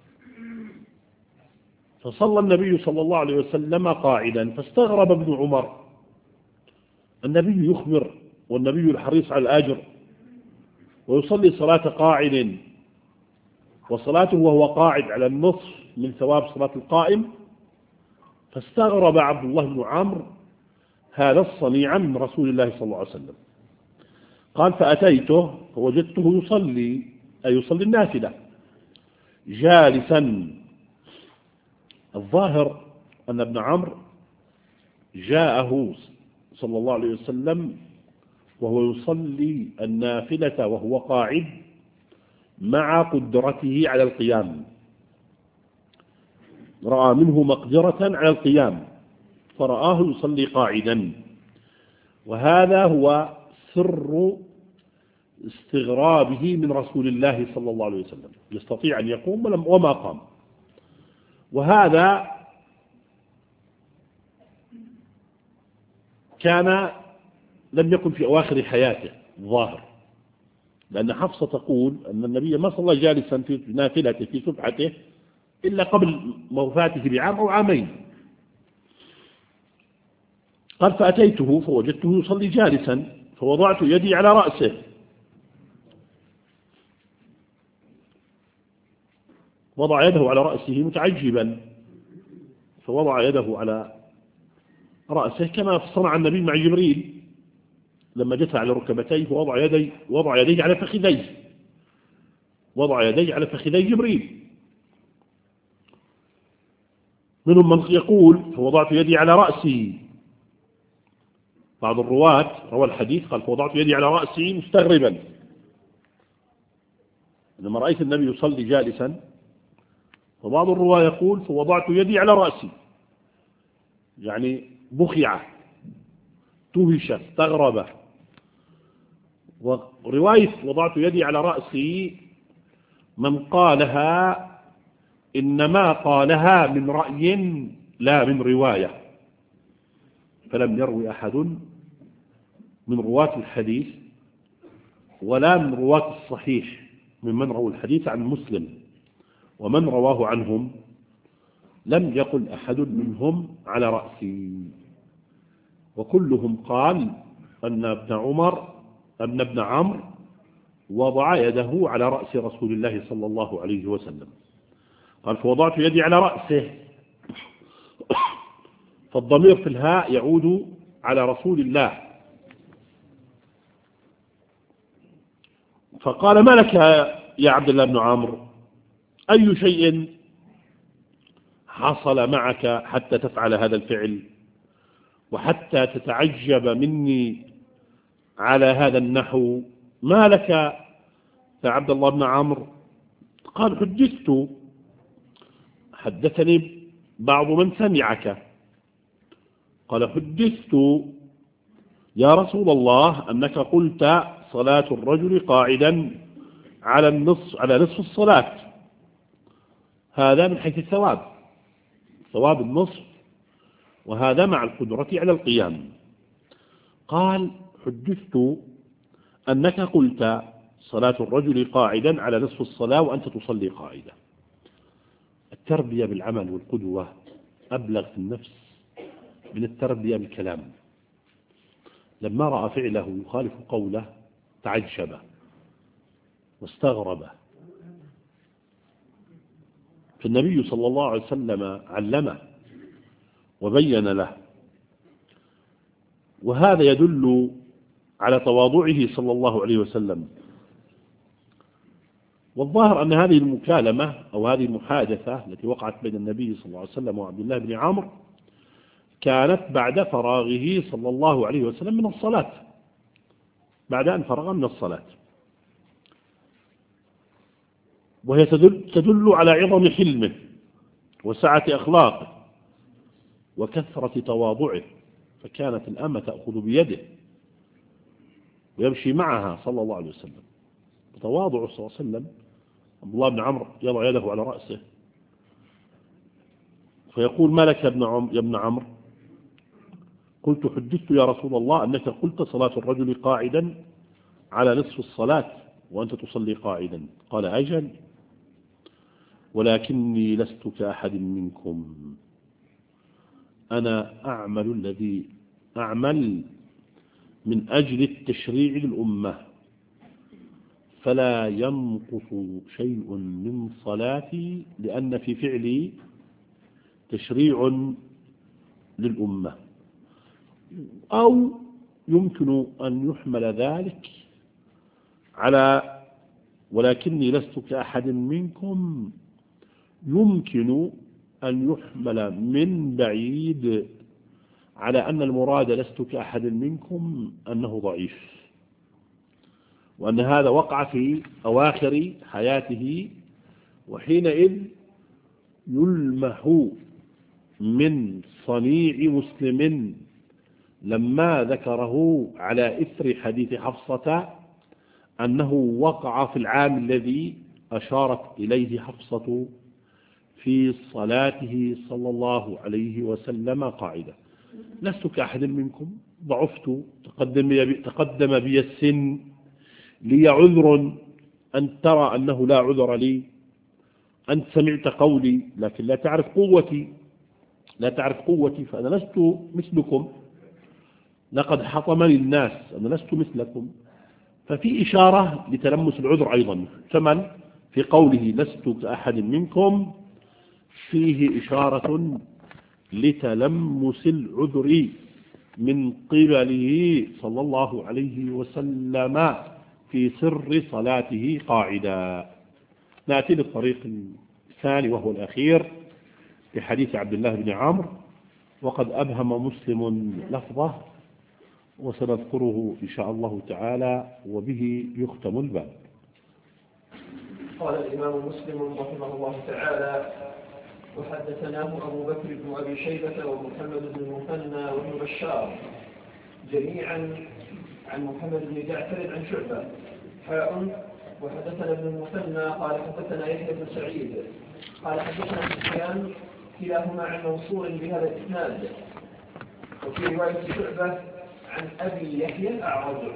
فصلى النبي صلى الله عليه وسلم قاعدا، فاستغرب ابن عمر، النبي يخبر والنبي الحريص على الأجر ويصلي صلاة قاعد، وصلاته وهو قاعد على النصف من ثواب صلاة القائم. فاستغرب عبد الله بن عمرو هذا الصنيع من رسول الله صلى الله عليه وسلم. قال فأتيته فوجدته يصلي، أي يصلي النافلة جالسا. الظاهر أن ابن عمرو جاءه صلى الله عليه وسلم وهو يصلي النافلة وهو قاعد مع قدرته على القيام، رأى منه مقدرة على القيام فرآه يصلي قاعدا. وهذا هو سر استغرابه من رسول الله صلى الله عليه وسلم، يستطيع أن يقوم وما قام. وهذا لم يكن في أواخر حياته الظاهر، لأن حفصة تقول أن النبي ما صلى جالسا في نافلته في سبحته إلا قبل وفاته بعام أو عامين. قال فأتيته فوجدته يصلي جالسا فوضعت يدي على رأسه، وضع يده على رأسه متعجبا، فوضع يده على رأسه كما صنع النبي مع جبريل لما جثى على ركبتيه ووضع يديه على فخذيه، وضع يديه على فخذي جبريل. منهم من يقول فوضعت يدي على رأسي، بعض الرواة روى الحديث قال فوضعت يدي على رأسي مستغربا، لما رأيت النبي يصلي جالسا. وبعض الرواة يقول فوضعت يدي على رأسي، يعني بخع تهش استغرب. ورواية وضعت يدي على رأسي من قالها إنما قالها من رأي لا من رواية، فلم يروي أحد من رواة الحديث ولا من رواة الصحيح ممن رووا الحديث عن مسلم ومن رواه عنهم لم يقل أحد منهم على رأسي، وكلهم قال أن ابن عمرو وضع يده على رأس رسول الله صلى الله عليه وسلم. قال فوضعت يدي على رأسه، فالضمير في الهاء يعود على رسول الله. فقال ما لك يا عبد الله بن عمرو، أي شيء حصل معك حتى تفعل هذا الفعل؟ وحتى تتعجب مني على هذا النحو: ما لك يا عبد الله بن عمرو؟ قال: حدثني بعض من سمعك. قال: حدثت يا رسول الله أنك قلت صلاة الرجل قاعدا على نصف الصلاة. هذا من حيث الثواب، ثواب النصف، وهذا مع القدرة على القيام. قال: حدثت أنك قلت صلاة الرجل قاعدا على نصف الصلاة وأنت تصلي قاعدا. التربية بالعمل والقدوة أبلغ في النفس من التربية بالكلام. لما رأى فعله يخالف قوله تعجب واستغرب. فالنبي صلى الله عليه وسلم علمه وبين له، وهذا يدل على تواضعه صلى الله عليه وسلم. والظاهر أن هذه المكالمة أو هذه المحادثة التي وقعت بين النبي صلى الله عليه وسلم وعبد الله بن عمرو كانت بعد فراغه صلى الله عليه وسلم من الصلاة، بعد أن فرغ من الصلاة، وهي تدل على عظم حلمه وسعة أخلاقه وكثرة تواضعه. فكانت الأمة تأخذ بيده ويمشي معها صلى الله عليه وسلم. تواضعه صلى الله عليه وسلم. عبد الله بن عمرو يضع يده على رأسه فيقول: ما لك يا ابن عمرو؟ قلت: حدثت يا رسول الله أنك قلت صلاة الرجل قاعدا على نصف الصلاة وأنت تصلي قاعدا. قال: أجل، ولكني لست كأحد منكم، أنا أعمل الذي أعمل من أجل التشريع للأمة، فلا ينقص شيء من صلاتي، لأن في فعلي تشريع للأمة. أو يمكن أن يحمل ذلك على ولكني لست كأحد منكم، يمكن أن يحمل من بعيد على أن المراد لست كأحد منكم أنه ضعيف، وأن هذا وقع في أواخر حياته، وحينئذ يلمح من صنيع مسلم لما ذكره على إثر حديث حفصة أنه وقع في العام الذي أشارت إليه حفصة في صلاته صلى الله عليه وسلم قاعدة: لست كأحد منكم، ضعفت، تقدم بي السن، لي عذر أن ترى أنه لا عذر لي، أنت سمعت قولي لكن لا تعرف قوتي، فأنا لست مثلكم، لقد حطمني الناس، أنا لست مثلكم. ففي إشارة لتلمس العذر أيضا، ثمن في قوله لست كأحد منكم فيه إشارة لتلمس العذر من قبله صلى الله عليه وسلم في سر صلاته قاعدا. نأتي للطريق الثاني وهو الأخير في حديث عبد الله بن عمرو، وقد أبهم مسلم لفظه وسنذكره إن شاء الله تعالى، وبه يختم الباب. قال الإمام مسلم رحمه الله تعالى: وحدثناه أبو بكر بن أبي شيبة ومحمد بن المثنى وابن بشار جميعا عن محمد بن جعفر عن شعبة وحدثنا ابن المثنى قال حدثنا يحيى بن سعيد قال حدثنا سفيان كلاهما عن منصور بهذا الإسناد، وفي رواية شعبة عن أبي يحيى الأعرج.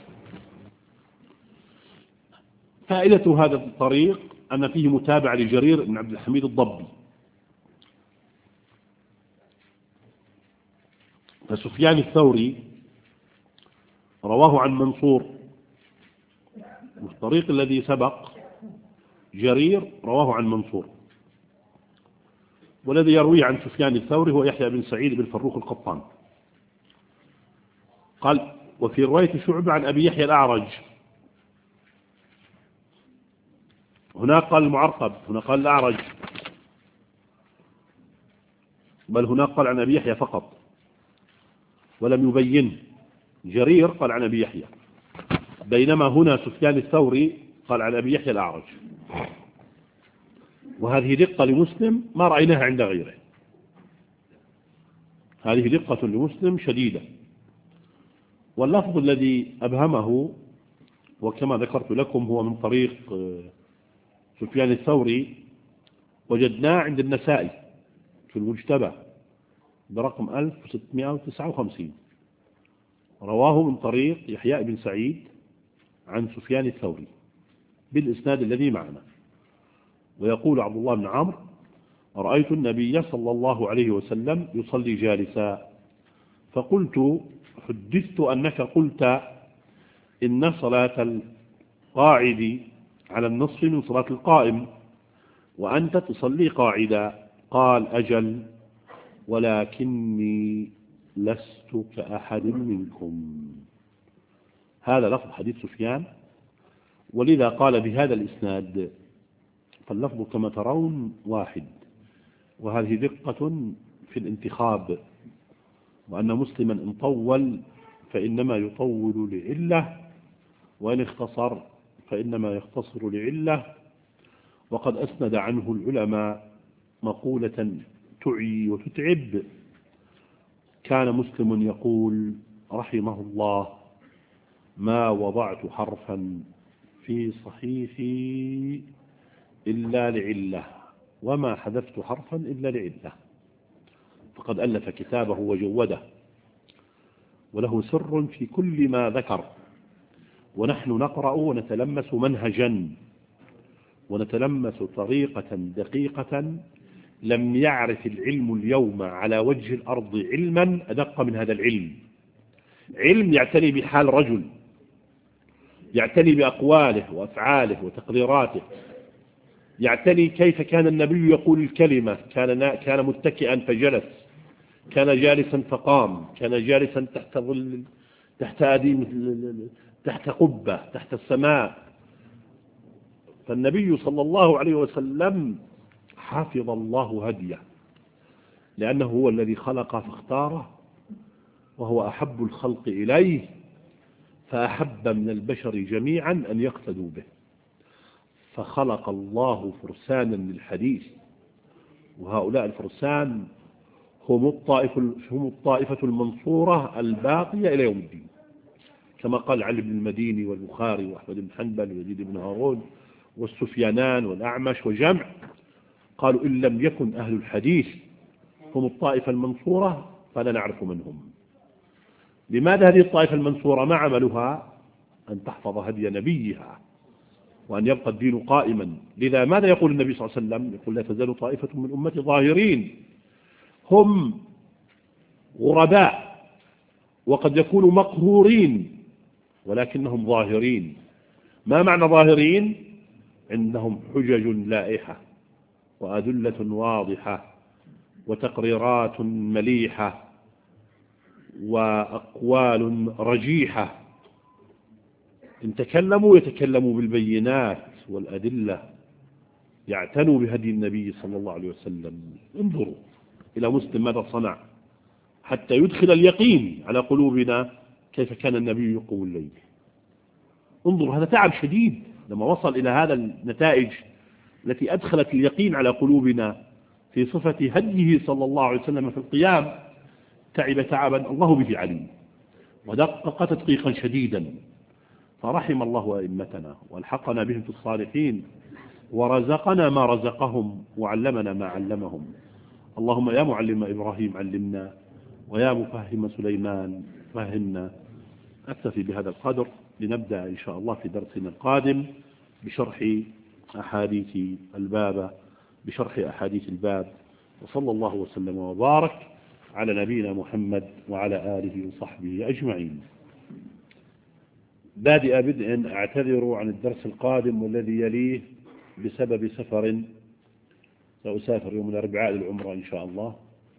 فائدة هذا الطريق أن فيه متابعة لجرير بن عبد الحميد الضبي. فسفيان الثوري رواه عن منصور، والطريق الذي سبق جرير رواه عن منصور، والذي يروي عن سفيان الثوري هو يحيى بن سعيد بن فروخ القطان. قال: وفي رواية شعبة عن أبي يحيى الأعرج. هناك قال المعرقب، هنا قال الأعرج، بل هناك قال عن أبي يحيى فقط. ولم يبينه. جرير قال عن أبي يحيى، بينما هنا سفيان الثوري قال عن أبي يحيى الأعرج. وهذه دقة لمسلم ما رأيناها عند غيره، هذه دقة لمسلم شديدة. واللفظ الذي أبهمه وكما ذكرت لكم هو من طريق سفيان الثوري، وجدناه عند النسائي في المجتبى برقم 1659، رواه من طريق يحيى بن سعيد عن سفيان الثوري بالإسناد الذي معنا. ويقول عبد الله بن عمرو: رأيت النبي صلى الله عليه وسلم يصلي جالسا، فقلت: حدثت أنك قلت إن صلاة القاعد على النصف من صلاة القائم وأنت تصلي قاعدا. قال: أجل، ولكني لست كأحد منكم. هذا لفظ حديث سفيان، ولذا قال بهذا الإسناد. فاللفظ كما ترون واحد، وهذه دقة في الانتخاب، وأن مسلما إن طول فإنما يطول لعلة، وإن اختصر فإنما يختصر لعلة. وقد أسند عنه العلماء مقولة تعي وتتعب. كان مسلم يقول رحمه الله: ما وضعت حرفا في صحيحي إلا لعلة، وما حذفت حرفا إلا لعلة. فقد ألف كتابه وجوده، وله سر في كل ما ذكر. ونحن نقرأ ونتلمس منهجا ونتلمس طريقة دقيقة. لم يعرف العلم اليوم على وجه الأرض علما أدق من هذا العلم. علم يعتني بحال رجل، يعتني بأقواله وأفعاله وتقريراته، يعتني كيف كان النبي يقول الكلمة. كان متكئا فجلس، كان جالسا فقام، كان جالسا تحت ظل، تحت أديم، تحت قبة، تحت السماء. فالنبي صلى الله عليه وسلم حفظ الله هديه، لأنه هو الذي خلق فاختاره، وهو أحب الخلق إليه، فأحب من البشر جميعا أن يقتدوا به. فخلق الله فرسانا للحديث، وهؤلاء الفرسان هم الطائفة المنصورة الباقية إلى يوم الدين، كما قال علي بن المديني والبخاري وأحمد بن حنبل ويزيد بن هارون والسفيانان والأعمش وجمع. قالوا: إن لم يكن أهل الحديث هم الطائفة المنصورة فلا نعرف من هم. لماذا هذه الطائفة المنصورة؟ ما عملها؟ أن تحفظ هدي نبيها، وأن يبقى الدين قائما. لذا ماذا يقول النبي صلى الله عليه وسلم؟ يقول: لا تزال طائفة من أمتي ظاهرين. هم غرباء وقد يكونوا مقهورين، ولكنهم ظاهرين. ما معنى ظاهرين؟ عندهم حجج لائحة وأدلة واضحة وتقريرات مليحة وأقوال رجيحة. إن تكلموا يتكلموا بالبينات والأدلة، يعتنوا بهدي النبي صلى الله عليه وسلم. انظروا إلى مسلم ماذا صنع حتى يدخل اليقين على قلوبنا كيف كان النبي يقوم الليل. انظروا، هذا تعب شديد لما وصل إلى هذا النتائج التي أدخلت اليقين على قلوبنا في صفة هديه صلى الله عليه وسلم في القيام. تعب تعبا الله به عليم، ودقق تدقيقا شديدا. فرحم الله أئمتنا والحقنا بهم في الصالحين، ورزقنا ما رزقهم، وعلمنا ما علمهم. اللهم يا معلم إبراهيم علمنا، ويا مفهم سليمان فهمنا. أكتفي بهذا القدر، لنبدأ إن شاء الله في درسنا القادم بشرح أحاديث الباب. وصلى الله وسلم وبارك على نبينا محمد وعلى آله وصحبه أجمعين. بادئ بدء أعتذر عن الدرس القادم والذي يليه بسبب سفر، سأسافر يوم الأربعاء للعمرة إن شاء الله.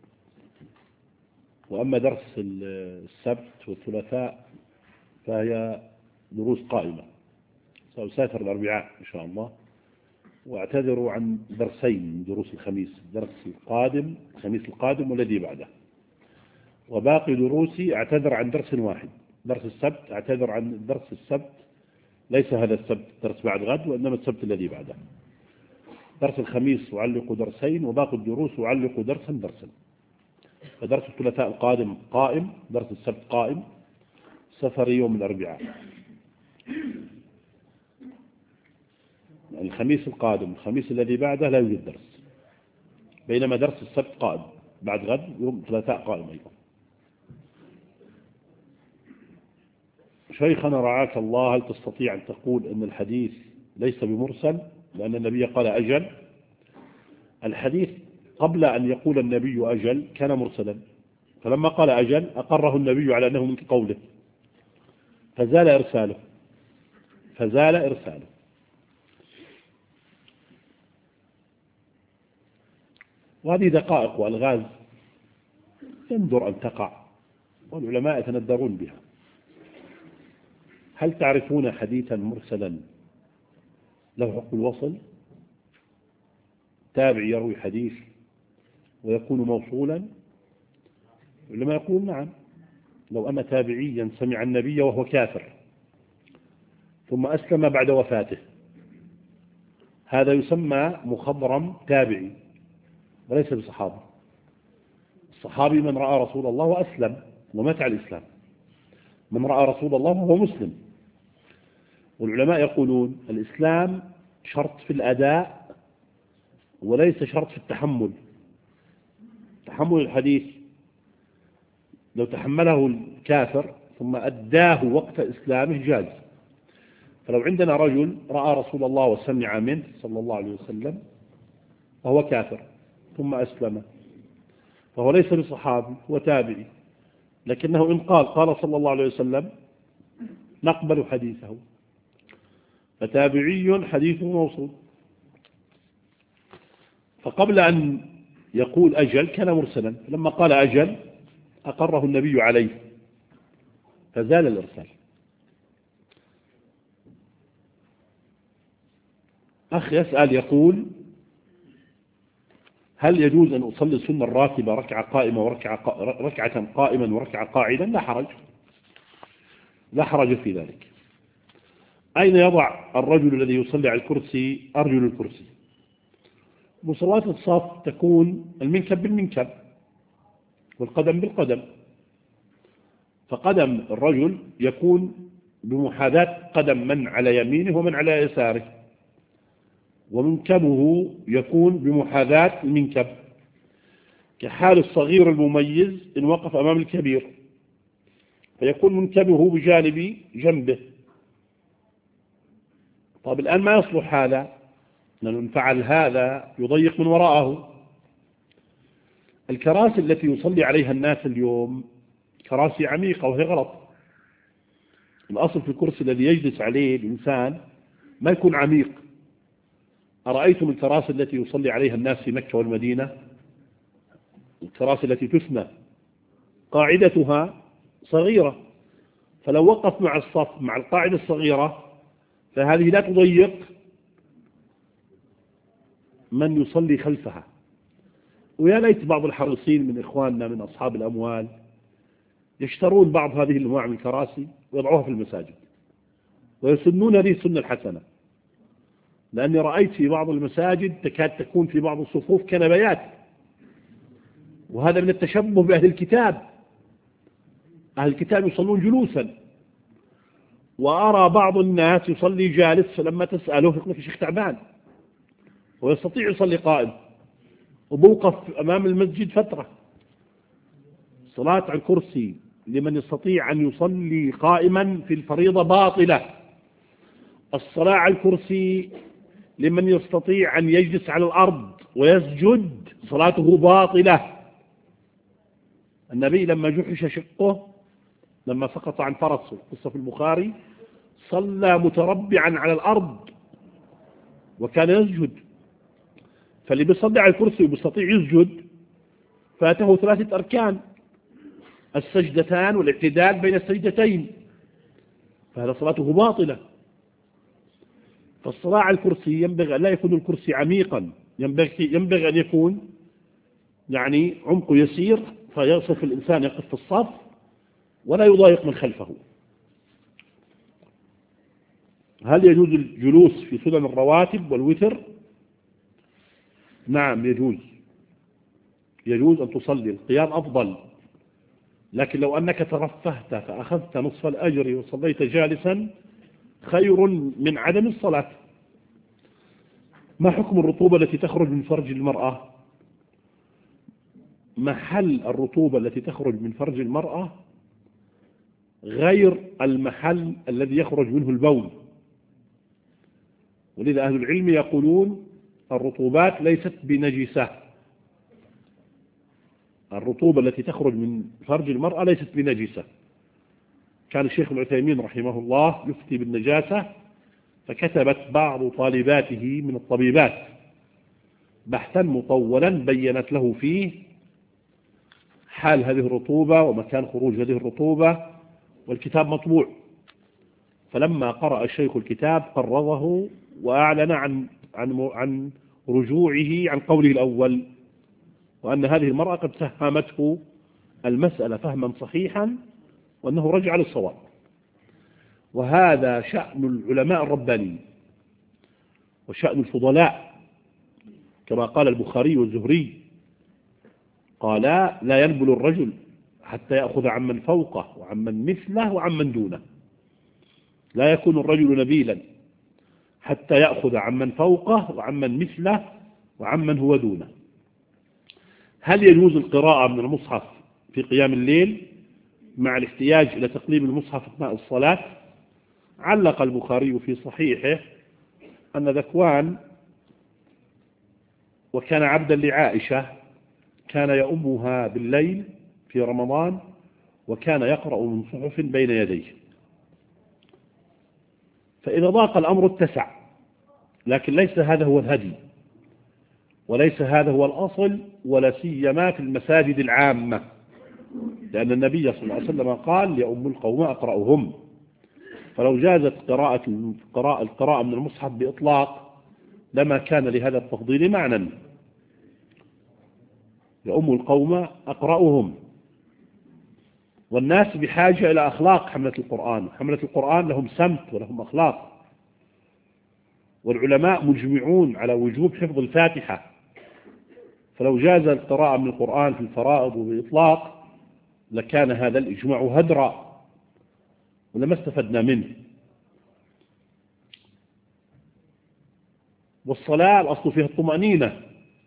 وأما درس السبت والثلاثاء فهي دروس قائمة، سأسافر الأربعاء إن شاء الله. واعتذر عن درسين من دروس الخميس، الخميس القادم والذي بعده. وباقي دروسي أعتذر عن درس واحد، درس السبت، أعتذر عن درس السبت، ليس هذا السبت درس بعد غد، وإنما السبت الذي بعده. درس الخميس أعلق درسين، وباقي الدروس أعلق درسا. فدرس الثلاثاء القادم قائم، درس السبت قائم، سفري يوم الأربعاء. الخميس القادم، الخميس الذي بعده لا يوجد درس، بينما درس السبت قائم بعد غد، يوم الثلاثاء قائم أيضا. شيخنا رعاك الله، هل تستطيع أن تقول أن الحديث ليس بمرسل لأن النبي قال أجل؟ الحديث قبل أن يقول النبي أجل كان مرسلا، فلما قال أجل أقره النبي على أنه من قوله، فزال إرساله. وهذه دقائق وألغاز يندر أن تقع، والعلماء يتندرون بها. هل تعرفون حديثا مرسلا له حق الوصل؟ تابع يروي حديث ويكون موصولا؟ العلماء يقولون نعم، لو أن تابعيا سمع النبي وهو كافر ثم أسلم بعد وفاته، هذا يسمى مخضرم تابعي وليس بصحابي. الصحابي من رأى رسول الله وأسلم ومات على الإسلام، من رأى رسول الله وهو مسلم. والعلماء يقولون الإسلام شرط في الأداء وليس شرط في التحمل. تحمل الحديث لو تحمله الكافر ثم أداه وقت إسلامه جاز. فلو عندنا رجل رأى رسول الله وسمع منه صلى الله عليه وسلم وهو كافر ثم أسلم، فهو ليس بصحابي، هو تابعي، لكنه إن قال صلى الله عليه وسلم نقبل حديثه، فتابعي حديثه موصول. فقبل أن يقول أجل كان مرسلا، لما قال أجل أقره النبي عليه فزال الإرسال. أخ يسأل يقول هل يجوز أن أصلي السنة الراتبة ركعة قائما وركعة قاعدا؟ لا حرج في ذلك. أين يضع الرجل الذي يصلي على الكرسي أرجل الكرسي؟ مصلاة الصف تكون المنكب بالمنكب والقدم بالقدم، فقدم الرجل يكون بمحاذاة قدم من على يمينه ومن على يساره، ومنكبه يكون بمحاذاة المنكب، كحال الصغير المميز إن وقف أمام الكبير فيكون منكبه بجانب جنبه. طيب الآن ما يصلح هذا، لأنه إن فعل هذا يضيق من وراءه. الكراسي التي يصلي عليها الناس اليوم كراسي عميقة، وهي غلط. الأصل في الكرسي الذي يجلس عليه الإنسان ما يكون عميق. أرأيتم الكراسي التي يصلي عليها الناس في مكة والمدينة؟ الكراسي التي تثنى قاعدتها صغيرة، فلو وقف مع الصف مع القاعدة الصغيرة فهذه لا تضيق من يصلي خلفها. ويا ليت بعض الحريصين من إخواننا من أصحاب الأموال يشترون بعض هذه الأنواع من الكراسي ويضعوها في المساجد ويسنون هذه السنة الحسنة، لأني رأيت في بعض المساجد تكاد تكون في بعض الصفوف كنبيات، وهذا من التشبه بأهل الكتاب. أهل الكتاب يصلون جلوسا، وأرى بعض الناس يصلي جالس، فلما تسأله يقول لك شيخ تعبان، ويستطيع يصلي قائم، وبوقف أمام المسجد فترة. صلاة على الكرسي لمن يستطيع أن يصلي قائما في الفريضة باطلة. الصلاة على الكرسي لمن يستطيع أن يجلس على الأرض ويسجد صلاته باطلة. النبي لما جحش شقه لما سقط عن فرسه، قصة في البخاري، صلى متربعا على الأرض وكان يسجد. فاللي بيصلي على الكرسي وبيستطيع يسجد فاته 3 أركان: السجدتان والاعتدال بين السجدتين، فهذا صلاته باطلة. فالصلاة على الكرسي ينبغي أن لا يكون الكرسي عميقا، ينبغي أن يكون يعني عمقه يسير، فيصف الإنسان يقف في الصف ولا يضايق من خلفه. هل يجوز الجلوس في سنن الرواتب والوتر؟ نعم يجوز أن تصلي، القيام أفضل، لكن لو أنك ترفهت فأخذت نصف الأجر وصليت جالسا خير من عدم الصلاة. ما حكم الرطوبة التي تخرج من فرج المرأة؟ محل الرطوبة التي تخرج من فرج المرأة غير المحل الذي يخرج منه البول، ولذا أهل العلم يقولون الرطوبات ليست بنجسة. الرطوبة التي تخرج من فرج المرأة ليست بنجسة. كان الشيخ العثيمين رحمه الله يفتي بالنجاسة، فكتبت بعض طالباته من الطبيبات بحثا مطولا بينت له فيه حال هذه الرطوبة ومكان خروج هذه الرطوبة، والكتاب مطبوع. فلما قرأ الشيخ الكتاب قرضه وأعلن عن رجوعه عن قوله الأول، وأن هذه المرأة قد فهمته المسألة فهما صحيحا وأنه رجع للصواب. وهذا شأن العلماء الربانيين وشأن الفضلاء، كما قال البخاري والزهري قال لا ينبل الرجل حتى يأخذ عمن فوقه وعمن مثله وعمن دونه. لا يكون الرجل نبيلا حتى يأخذ عمن فوقه وعمن مثله وعمن هو دونه. هل يجوز القراءة من المصحف في قيام الليل مع الاحتياج إلى تقليب المصحف أثناء الصلاة؟ علق البخاري في صحيحه أن ذكوان وكان عبدا لعائشة كان يؤمها بالليل في رمضان وكان يقرأ من صحف بين يديه، فإذا ضاق الأمر اتسع، لكن ليس هذا هو الهدي وليس هذا هو الأصل، ولا سيما في المساجد العامة، لأن النبي صلى الله عليه وسلم قال يؤم القوم أقرأهم. فلو جازت القراءة من المصحف بإطلاق لما كان لهذا التفضيل معنى. يؤم القوم أقرأهم، والناس بحاجة إلى أخلاق حملة القرآن. حملة القرآن لهم سمت ولهم أخلاق، والعلماء مجمعون على وجوب حفظ الفاتحة. فلو جاز القراءة من القرآن في الفرائض وبإطلاق لكان هذا الإجماع هدرا ولما استفدنا منه. والصلاة الأصل فيها الطمأنينة،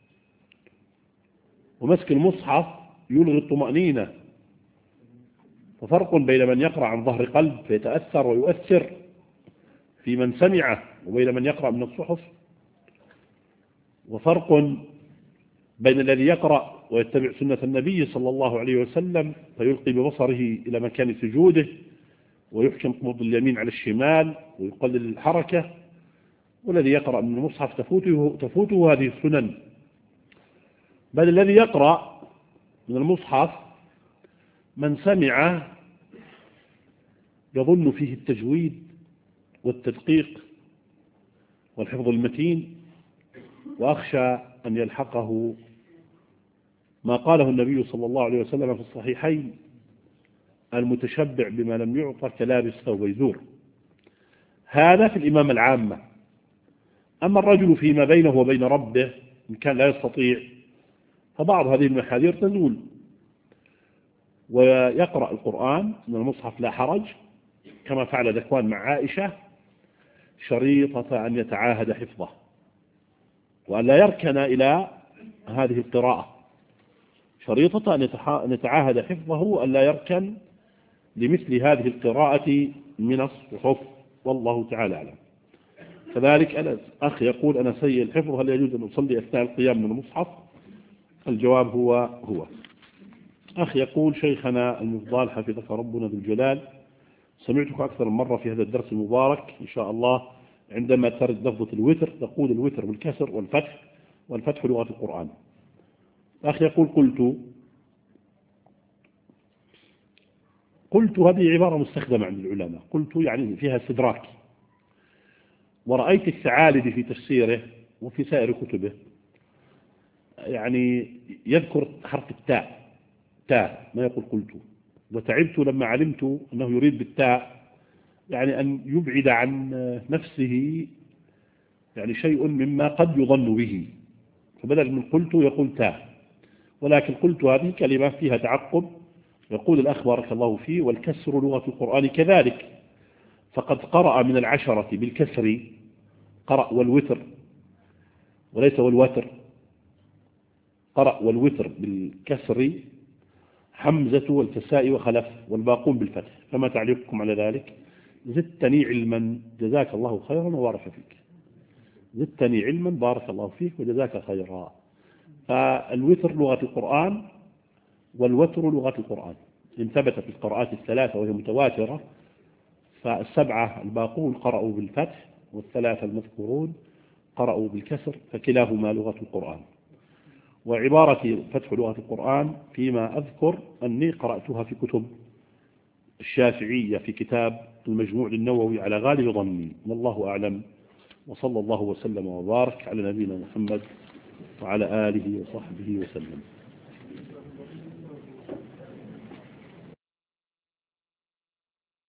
ومسك المصحف يلغي الطمأنينة. ففرق بين من يقرأ عن ظهر قلب فيتأثر ويؤثر في من سمعه وبين من يقرأ من الصحف، وفرق بين الذي يقرأ ويتبع سنة النبي صلى الله عليه وسلم فيلقي ببصره إلى مكان سجوده ويحكم قبض اليمين على الشمال ويقلل الحركة، والذي يقرأ من المصحف تفوته هذه السنن. بل الذي يقرأ من المصحف من سمع يظن فيه التجويد والتدقيق والحفظ المتين، وأخشى أن يلحقه ما قاله النبي صلى الله عليه وسلم في الصحيحين: المتشبع بما لم يعطى كلابس ثوب يزور. هذا في الإمامة العامة. أما الرجل فيما بينه وبين ربه إن كان لا يستطيع فبعض هذه المحاذير تزول، ويقرأ القرآن من المصحف لا حرج، كما فعل ذكوان مع عائشة، شريطة أن يتعاهد حفظه وأن لا يركن إلى هذه القراءة، شريطة أن يتعاهد حفظه وأن لا يركن لمثل هذه القراءة من الصحف، والله تعالى أعلم. كذلك أخ يقول أنا سيء الحفظ، هل يجوز أن أصلي أثناء القيام من المصحف؟ الجواب هو أخ يقول: شيخنا المفضال حفظك ربنا ذو الجلال، سمعتك أكثر من مرة في هذا الدرس المبارك إن شاء الله عندما ترد لفظة الوتر تقول الوتر بالكسر والفتح، والفتح لغة القرآن. أخ يقول: قلت هذه عبارة مستخدمة عند العلماء، قلت يعني فيها استدراك، ورأيت الثعالبي في تفسيره وفي سائر كتبه يعني يذكر حرف التاء تاء ما يقول قلت. وتعبت لما علمت أنه يريد بالتاء يعني أن يبعد عن نفسه يعني شيء مما قد يظن به، فبدل من قلت يقول تاء. ولكن قلت هذه كلمة فيها تعقب. يقول الأخ بارك الله فيه: والكسر لغة القرآن كذلك، فقد قرأ من 10 بالكسر، قرأ والوتر وليس والوتر، قرأ والوتر بالكسر حمزة والكساء وخلف، والباقون بالفتح. فما تعليقكم على ذلك؟ زدتني علما، جزاك الله خيرا وبارك فيك. زدتني علما بارك الله فيك وجزاك خيرا. فالوتر لغة القرآن والوتر لغة القرآن إن ثبت في القراءات الثلاثة وهي متواترة، فالسبعة الباقون قرأوا بالفتح والثلاثة المذكورون قرأوا بالكسر، فكلاهما لغة القرآن. وعبارة فتح لغة القرآن فيما أذكر أني قرأتها في كتب الشافعية في كتاب المجموع للنووي على غالب ظني، والله أعلم. وصلى الله وسلم وبارك على نبينا محمد وعلى آله وصحبه وسلم.